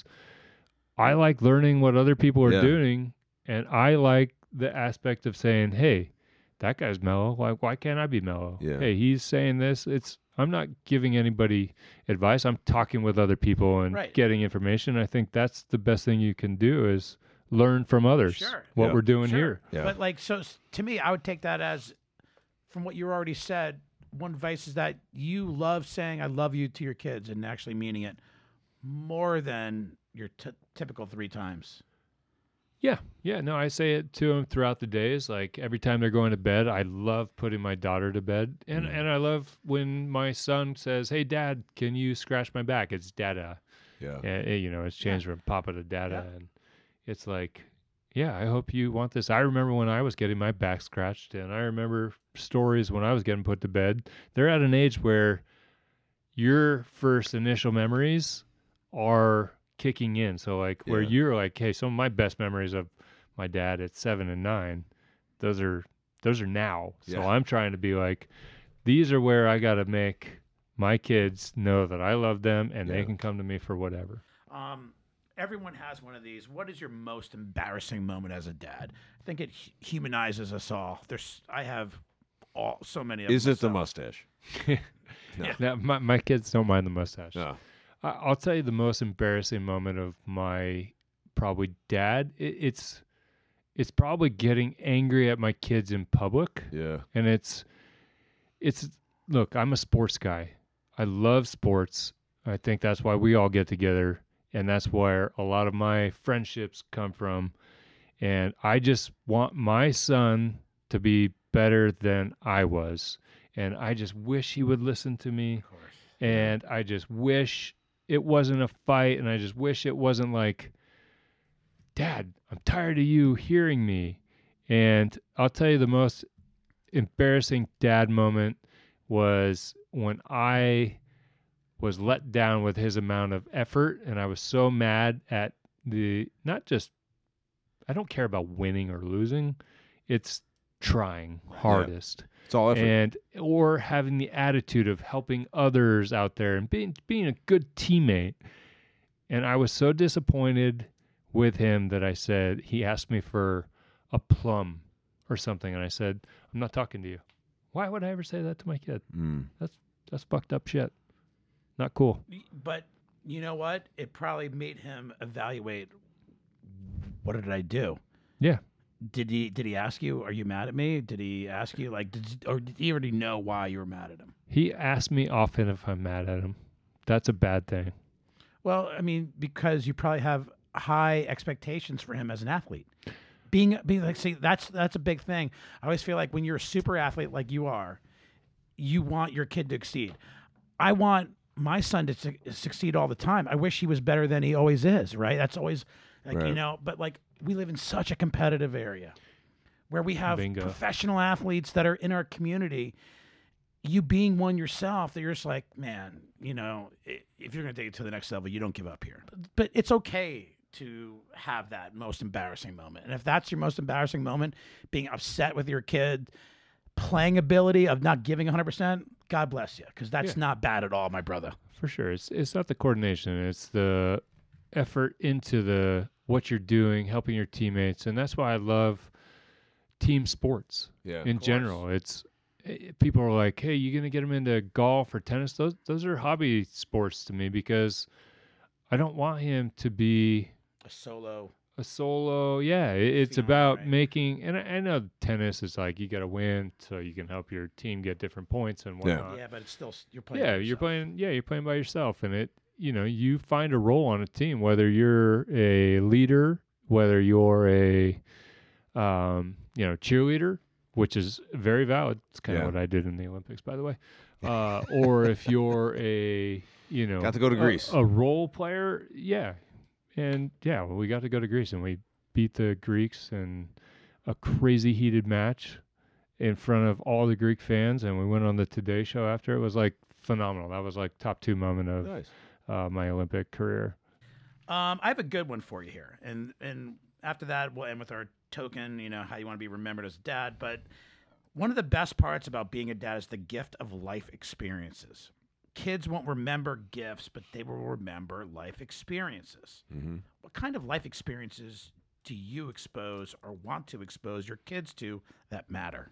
I like learning what other people are Yeah. doing, and I like the aspect of saying, "Hey, that guy's mellow. Like, why can't I be mellow? Yeah. Hey, he's saying this. It's I'm not giving anybody advice. I'm talking with other people and Right. getting information. I think that's the best thing you can do is learn from others. Sure. What Yeah. we're doing Sure. here. Yeah. But like, so s- to me, I would take that as, from what you already said, one advice is that you love saying "I love you" to your kids and actually meaning it more than your t- typical three times. Yeah, yeah. No, I say it to them throughout the days. Like every time they're going to bed, I love putting my daughter to bed, and Mm. and I love when my son says, "Hey, Dad, can you scratch my back?" It's Dada. Yeah. And, you know, it's changed from Papa to Dada, Yeah. and it's like, yeah, I hope you want this. I remember when I was getting my back scratched, and I remember stories when I was getting put to bed. They're at an age where your first initial memories are kicking in. So like where Yeah. you're like, hey, some of my best memories of my dad at seven and nine, those are those are now. So Yeah. I'm trying to be like, these are where I got to make my kids know that I love them and they Yeah. can come to me for whatever. Um, everyone has one of these. What is your most embarrassing moment as a dad? I think it hu- humanizes us all. There's, I have all so many of Is them it the myself. mustache? Yeah. Now, my, my kids don't mind the mustache. No. I, I'll tell you the most embarrassing moment of my probably dad. It, it's it's probably getting angry at my kids in public, Yeah. and it's it's look. I'm a sports guy. I love sports. I think that's why we all get together, and that's where a lot of my friendships come from. And I just want my son to be better than I was, and I just wish he would listen to me. Of course. And I just wish it wasn't a fight, and I just wish it wasn't like, Dad, I'm tired of you hearing me. And I'll tell you the most embarrassing dad moment was when I was let down with his amount of effort, and I was so mad at the, not just, I don't care about winning or losing, it's trying hardest. It's all effort. And or having the attitude of helping others out there and being being a good teammate. And I was so disappointed with him that I said, he asked me for a plum or something, and I said, I'm not talking to you. Why would I ever say that to my kid? Mm. That's that's fucked up shit. Not cool. But you know what? It probably made him evaluate, what did I do? Yeah. Did he did he ask you, are you mad at me? Did he ask you, like, did, or did he already know why you were mad at him? He asked me often if I'm mad at him. That's a bad thing. Well, I mean, because you probably have high expectations for him as an athlete. Being, being like, see, that's that's a big thing. I always feel like when you're a super athlete like you are, you want your kid to exceed. I want my son to su- succeed all the time. I wish he was better than he always is, right? That's always, like, Right. you know, but like, we live in such a competitive area where we have Bingo. professional athletes that are in our community. You being one yourself, that you're just like, man, you know, i- if you're going to take it to the next level, you don't give up here. But it's okay to have that most embarrassing moment. And if that's your most embarrassing moment, being upset with your kid, playing ability of not giving one hundred percent, God bless you, because that's Yeah. not bad at all, my brother. For sure. It's it's not the coordination, it's the effort into the what you're doing, helping your teammates, and that's why I love team sports Yeah. in general. It's eh, people are like, "Hey, you going to get them into golf or tennis?" Those those are hobby sports to me because I don't want him to be A solo. a solo. Yeah, it, it's Phenom, about right. making, and I, I know tennis is like you got to win so you can help your team get different points and Yeah. whatnot. Yeah, but it's still, you're playing. Yeah, by you're yourself. playing. Yeah, you're playing by yourself, and it. You know, you find a role on a team, whether you're a leader, whether you're a, um, you know, cheerleader, which is very valid. It's kind Yeah. of what I did in the Olympics, by the way. Uh, or if you're a, you know, Got to go to a- Greece. a role player, yeah, and yeah, well, we got to go to Greece and we beat the Greeks in a crazy heated match in front of all the Greek fans, and we went on the Today Show after. It was like phenomenal. That was like top two moment of Nice. uh, my Olympic career. Um, I have a good one for you here, and and after that we'll end with our token. You know how you want to be remembered as a dad, but one of the best parts about being a dad is the gift of life experiences. Kids won't remember gifts, but they will remember life experiences. Mm-hmm. What kind of life experiences do you expose or want to expose your kids to that matter?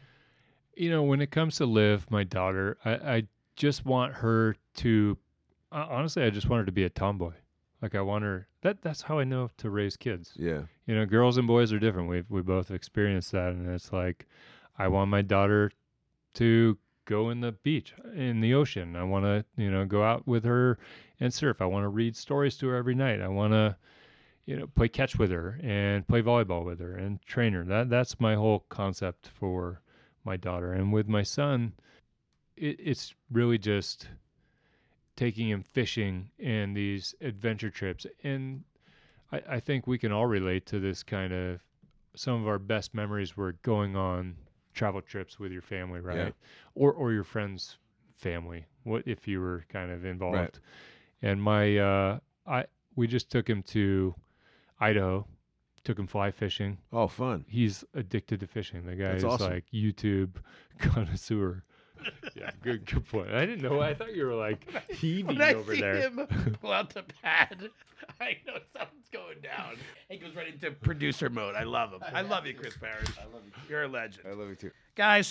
You know, when it comes to Liv, my daughter, I, I just want her to, uh, honestly, I just want her to be a tomboy. Like I want her, that that's how I know to raise kids. Yeah. You know, girls and boys are different. We've, we both experienced that. And it's like, I want my daughter to go in the beach, in the ocean. I want to, you know, go out with her and surf. I want to read stories to her every night. I want to, you know, play catch with her and play volleyball with her and train her. That that's my whole concept for my daughter. And with my son, it, it's really just taking him fishing and these adventure trips. And I, I think we can all relate to this kind of, some of our best memories were going on travel trips with your family, right? Yeah. Or or your friend's family. What if you were kind of involved? Right. And my uh I we just took him to Idaho, took him fly fishing. Oh, fun. He's addicted to fishing. The guy That's is awesome. like YouTube connoisseur. Yeah, good good point. I didn't know. I thought you were like heaving When I over see there. him pull out the pad, I know something's going down. He goes right into producer mode. I love him. I love you, Chris Parrish. I love you. You're a legend. I love you too. Guys,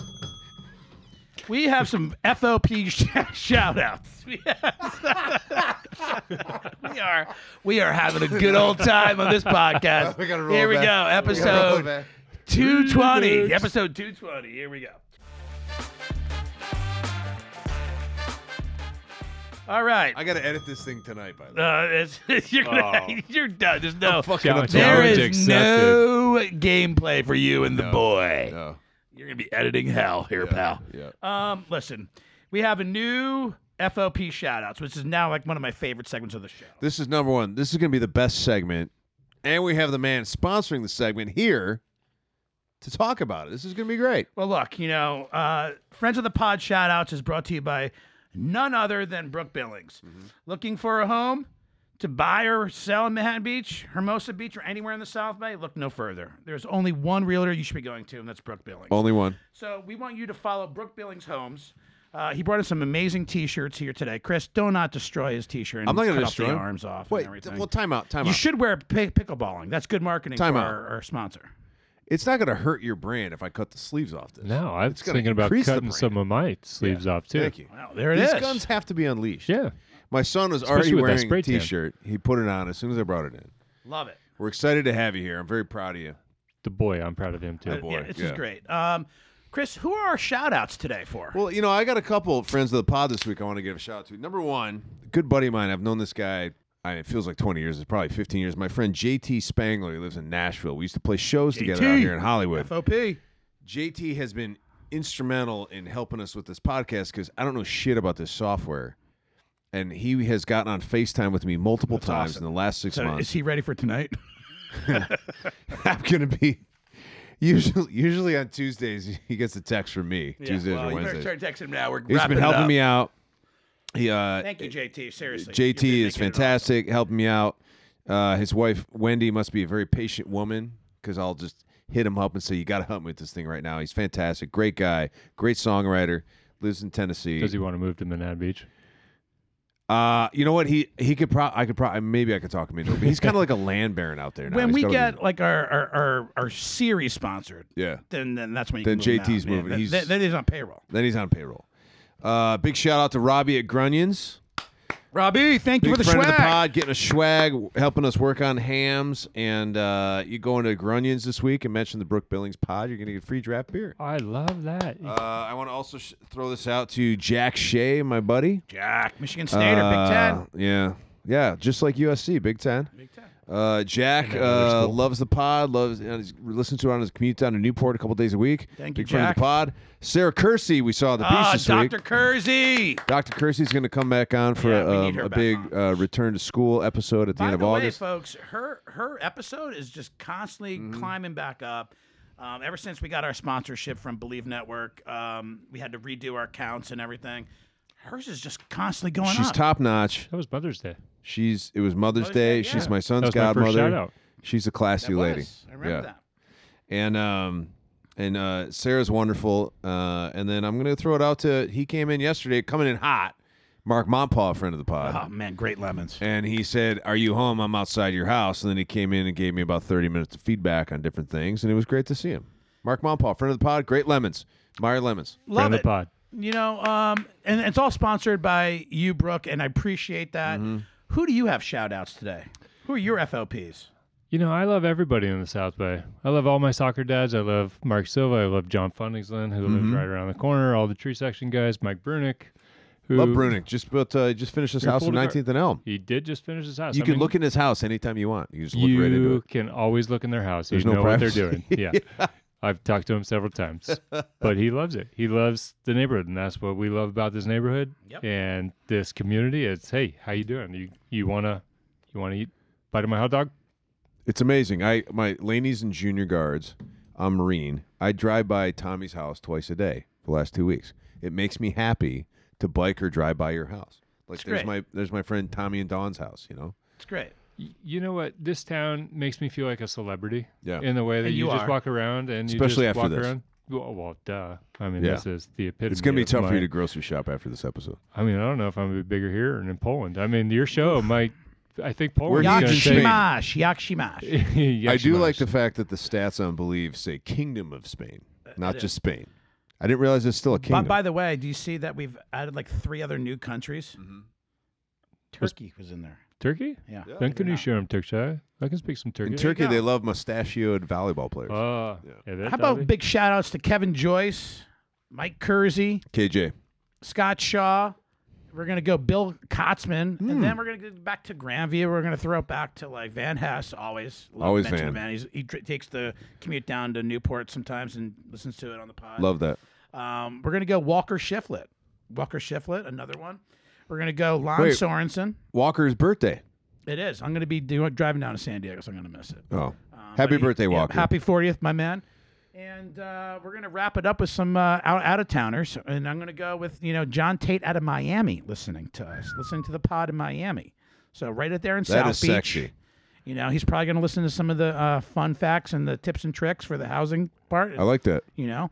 we have some F O P sh- shout outs. We, we are we are having a good old time on this podcast. We gotta roll Here we back. go. We gotta roll Episode back. two twenty. Episode two twenty. Here we go. All right. I got to edit this thing tonight, by the way. Uh, it's, you're, gonna, Oh. you're done. There's no, fucking up Challenge there challenge is accepted. no gameplay for you and the No. boy. No. You're gonna be editing hell here, Yeah. pal. Yeah. Um, listen, we have a new F O P shoutouts, which is now like one of my favorite segments of the show. This is number one. This is going to be the best segment. And we have the man sponsoring the segment here. to talk about it. This is going to be great. Well, look, you know, uh, Friends of the Pod shout-outs is brought to you by none other than Brooke Billings. Mm-hmm. Looking for a home to buy or sell in Manhattan Beach, Hermosa Beach, or anywhere in the South Bay? Look no further. There's only one realtor you should be going to, and that's Brooke Billings. Only one. So we want you to follow Brooke Billings Homes. Uh, he brought us some amazing T-shirts here today. Chris, do not destroy his T-shirt and I'm not going cut to off destroy the him. arms off Wait, and everything. well, time out, time you out. should wear pick- pickleballing. That's good marketing Time for out. our, our sponsor. It's not going to hurt your brand if I cut the sleeves off this. No, I was It's gonna thinking about increase the cutting brand. some of my sleeves off too. Thank you. Wow, there it is. These guns have to be unleashed. Yeah. My son was Especially already with that wearing spray a tan. T-shirt. He put it on as soon as I brought it in. Love it. We're excited to have you here. I'm very proud of you. The boy, I'm proud of him too. Uh, boy, yeah, this yeah. is great. Um, Chris, who are our shout-outs today for? Well, you know, I got a couple of friends of the pod this week I want to give a shout out to. Number one, a good buddy of mine. I've known this guy, I mean, it feels like twenty years. It's probably fifteen years. My friend J T Spangler. He lives in Nashville. We used to play shows J T. together out here in Hollywood. F O P. J T has been instrumental in helping us with this podcast because I don't know shit about this software. And he has gotten on FaceTime with me multiple That's times awesome. in the last six So months. is he ready for tonight? I'm going to be... Usually, usually on Tuesdays, he gets a text from me. Tuesdays well, or you better Wednesdays. start texting him now. We're He's wrapping been it helping up. me out. He, uh, Thank you, J T. Seriously. J You've T been is making it fantastic, helping me out. Uh, his wife Wendy must be a very patient woman because I'll just hit him up and say, "You got to help me with this thing right now." He's fantastic, great guy, great songwriter. Lives in Tennessee. Does he want to move to Manhattan Beach? Uh, you know what? He he could probably I could probably maybe I could talk him into it. But he's kind of like a land baron out there now. When He's we got all get these- like our, our, our, our series sponsored, yeah, then then that's when you Then can move J T's him out. moving. Yeah, He's- then, then he's on payroll. then he's on payroll. Uh, big shout out to Robbie at Grunions. Robbie, thank you Big for the friend swag. of the pod, getting a swag, helping us work on hams. And uh, you go into Grunions this week and mention the Brooke Billings pod. You're going to get free draft beer. I love that. Uh, I want to also sh- throw this out to Jack Shea, my buddy. Jack, Michigan State or Big Uh, Ten? Yeah. Yeah, just like U S C, Big Ten. Big Ten. Uh, Jack And another uh, school. loves the pod, loves uh, he's listens to it on his commute down to Newport a couple days a week. Thank you, Big friend of Jack. the pod. Sarah Kersey, we saw at the beach Ah, this Doctor week. Kersey. Doctor Kersey's going to come back on for Yeah, we a, need um, her a back big on. uh, return to school episode at the By end of the way, August. folks, her her episode is just constantly Mm-hmm. climbing back up. Um, ever since we got our sponsorship from Believe Network, um, we had to redo our counts and everything. Hers is just constantly going She's up. top notch. That was Mother's Day. She's it was Mother's, Mother's Day. Day, She's yeah. my That son's was my first godmother. shout out. She's a classy That lady. was. I remember yeah. that. And um and uh Sarah's wonderful. Uh and then I'm gonna throw it out to he came in yesterday, coming in hot. Mark Montpaw, a friend of the pod. Oh man, great lemons. And he said, "Are you home? I'm outside your house." And then he came in and gave me about thirty minutes of feedback on different things, and it was great to see him. Mark Montpaw, friend of the pod, great lemons, Meyer lemons. Love Friend of it. the pod. You know, um, and it's all sponsored by you, Brooke, and I appreciate that. Mm-hmm. Who do you have shout outs today? Who are your F O Ps? You know, I love everybody in the South Bay. I love all my soccer dads. I love Mark Silva. I love John Fundingsland, who lives right around the corner. All the tree section guys. Mike Brunick. Who Love Brunick. Just built, uh, just finished his You're house full in to guard. nineteenth and Elm. He did just finish his house. You I can mean, look in his house anytime you want. You just look you right into it. can always look in their house. There's you no know what they're privacy. doing. Yeah. I've talked to him several times, but he loves it. He loves the neighborhood, and that's what we love about this neighborhood Yep. and this community. It's hey, how you doing? You you wanna you wanna eat bite of my hot dog? It's amazing. I my Laney's and Junior Guards. I'm Marine. I drive by Tommy's house twice a day for the last two weeks. It makes me happy to bike or drive by your house. Like It's there's great. my there's my friend Tommy and Dawn's house. You know. It's great. Y- You know what? This town makes me feel like a celebrity. Yeah. In the way that And you, you just are. walk around and you Especially just after walk this. around. Well, well, duh. I mean, Yeah. this is the epitome. It's gonna be of tough for my- you to grocery shop after this episode. I mean, I don't know if I'm gonna be bigger here or in Poland. I mean, your show might. I think Poland. We're is huge in gonna Spain. Yakshimash, Yakshimash. I do like Yakshimash. the fact that the stats on Believe say Kingdom of Spain, not it just Spain. I didn't realize it's still a By, kingdom. by the way, do you see that we've added like three other new countries? Mm-hmm. Turkey was in there. Turkey. Yeah. Yeah. Then can you Yeah. show him Turkey? I can speak some Turkey. In There you Turkey, they go. love mustachioed volleyball players. Oh, Yeah. yeah. that How that'll about be- big shout outs to Kevin Joyce, Mike Kersey, K J. Scott Shaw. We're going to go Bill Kotzman, Hmm. and then we're going to go back to Grandview. We're going to throw it back to like Van Hess, always. Love Always mentioning Van. He's, he dr- takes the commute down to Newport sometimes and listens to it on the pod. Love that. Um, we're going to go Walker Shiflett. Walker Shiflett, another one. We're going to go Lon Wait. Sorensen. Walker's birthday. It is. I'm going to be doing, driving down to San Diego, so I'm going to miss it. Oh. Um, Happy but he- birthday, yeah, Walker. happy fortieth, my man. And uh, we're going to wrap it up with some uh, out, out-of-towners. And I'm going to go with, you know, John Tate out of Miami listening to us, listening to the pod in Miami. So right out there in That South is Beach. sexy. You know, he's probably going to listen to some of the uh, fun facts and the tips and tricks for the housing part. I like that. You know,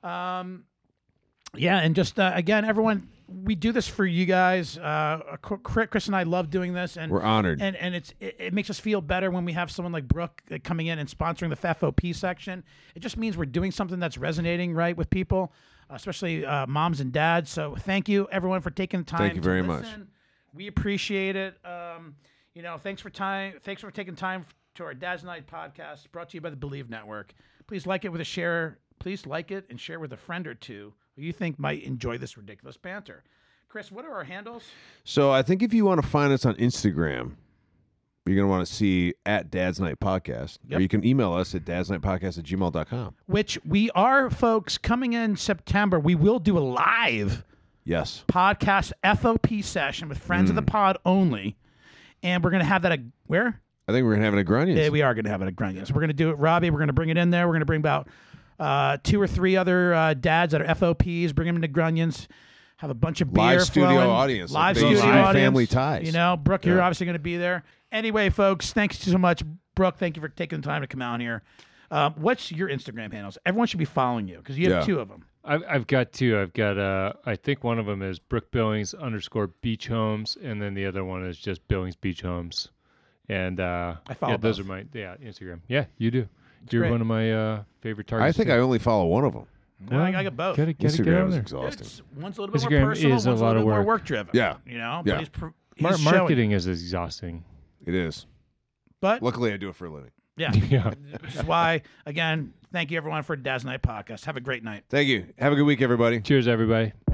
um, yeah, and just uh, again, everyone, we do this for you guys. Uh, Chris and I love doing this, and We're honored. and and it's it, it makes us feel better when we have someone like Brooke uh, coming in and sponsoring the F O P section. It just means we're doing something that's resonating right with people, especially uh, moms and dads. So thank you, everyone, for taking the time. Thank you to very listen. much. We appreciate it. Um, you know, thanks for time. Thanks for taking time to our Dad's Night podcast, brought to you by the Believe Network. Please like it with a share. Please like it and share with a friend or two who you think might enjoy this ridiculous banter. Chris, what are our handles? So I think if you want to find us on Instagram, you're going to want to see at Dad's Night Podcast. Yep. Or you can email us at dads night podcast at gmail dot com. Which we are, folks, coming in September. We will do a live Yes. podcast F O P session with friends of the pod only. And we're going to have that at where? I think we're going to have it at Grunions. Yeah, we are going to have it at Grunions. We're going to do it, Robbie. We're going to bring it in there. We're going to bring about uh, two or three other uh, dads that are F O Ps, bring them into Grunions, have a bunch of beer Live studio flowing. audience, Live like studio live audience. family ties. You know, Brooke, you're Yeah. obviously going to be there. Anyway, folks, thanks so much. Brooke, thank you for taking the time to come out here. Um, what's your Instagram handles? Everyone should be following you because you have Yeah. two of them. I've, I've got two. I've got, uh, I think one of them is Brooke Billings underscore Beach Homes, and then the other one is just Billings Beach Homes. And uh, I follow yeah, those both. are my yeah Instagram. Yeah, you do. You're great. one of my uh, favorite targets. I think too. I only follow one of them. Well, I got both. Gotta, gotta get Instagram on is there. exhausting. It's, one's a little bit Instagram more personal, is a one's lot little of bit more work. work driven. Yeah. You know, Yeah. but he's, pr- he's Mar- showing. marketing is exhausting. It is. But Luckily, I do it for a living. yeah, Yeah. which is why, again, thank you everyone for Dad's Night podcast. Have a great night. Thank you. Have a good week, everybody. Cheers, everybody.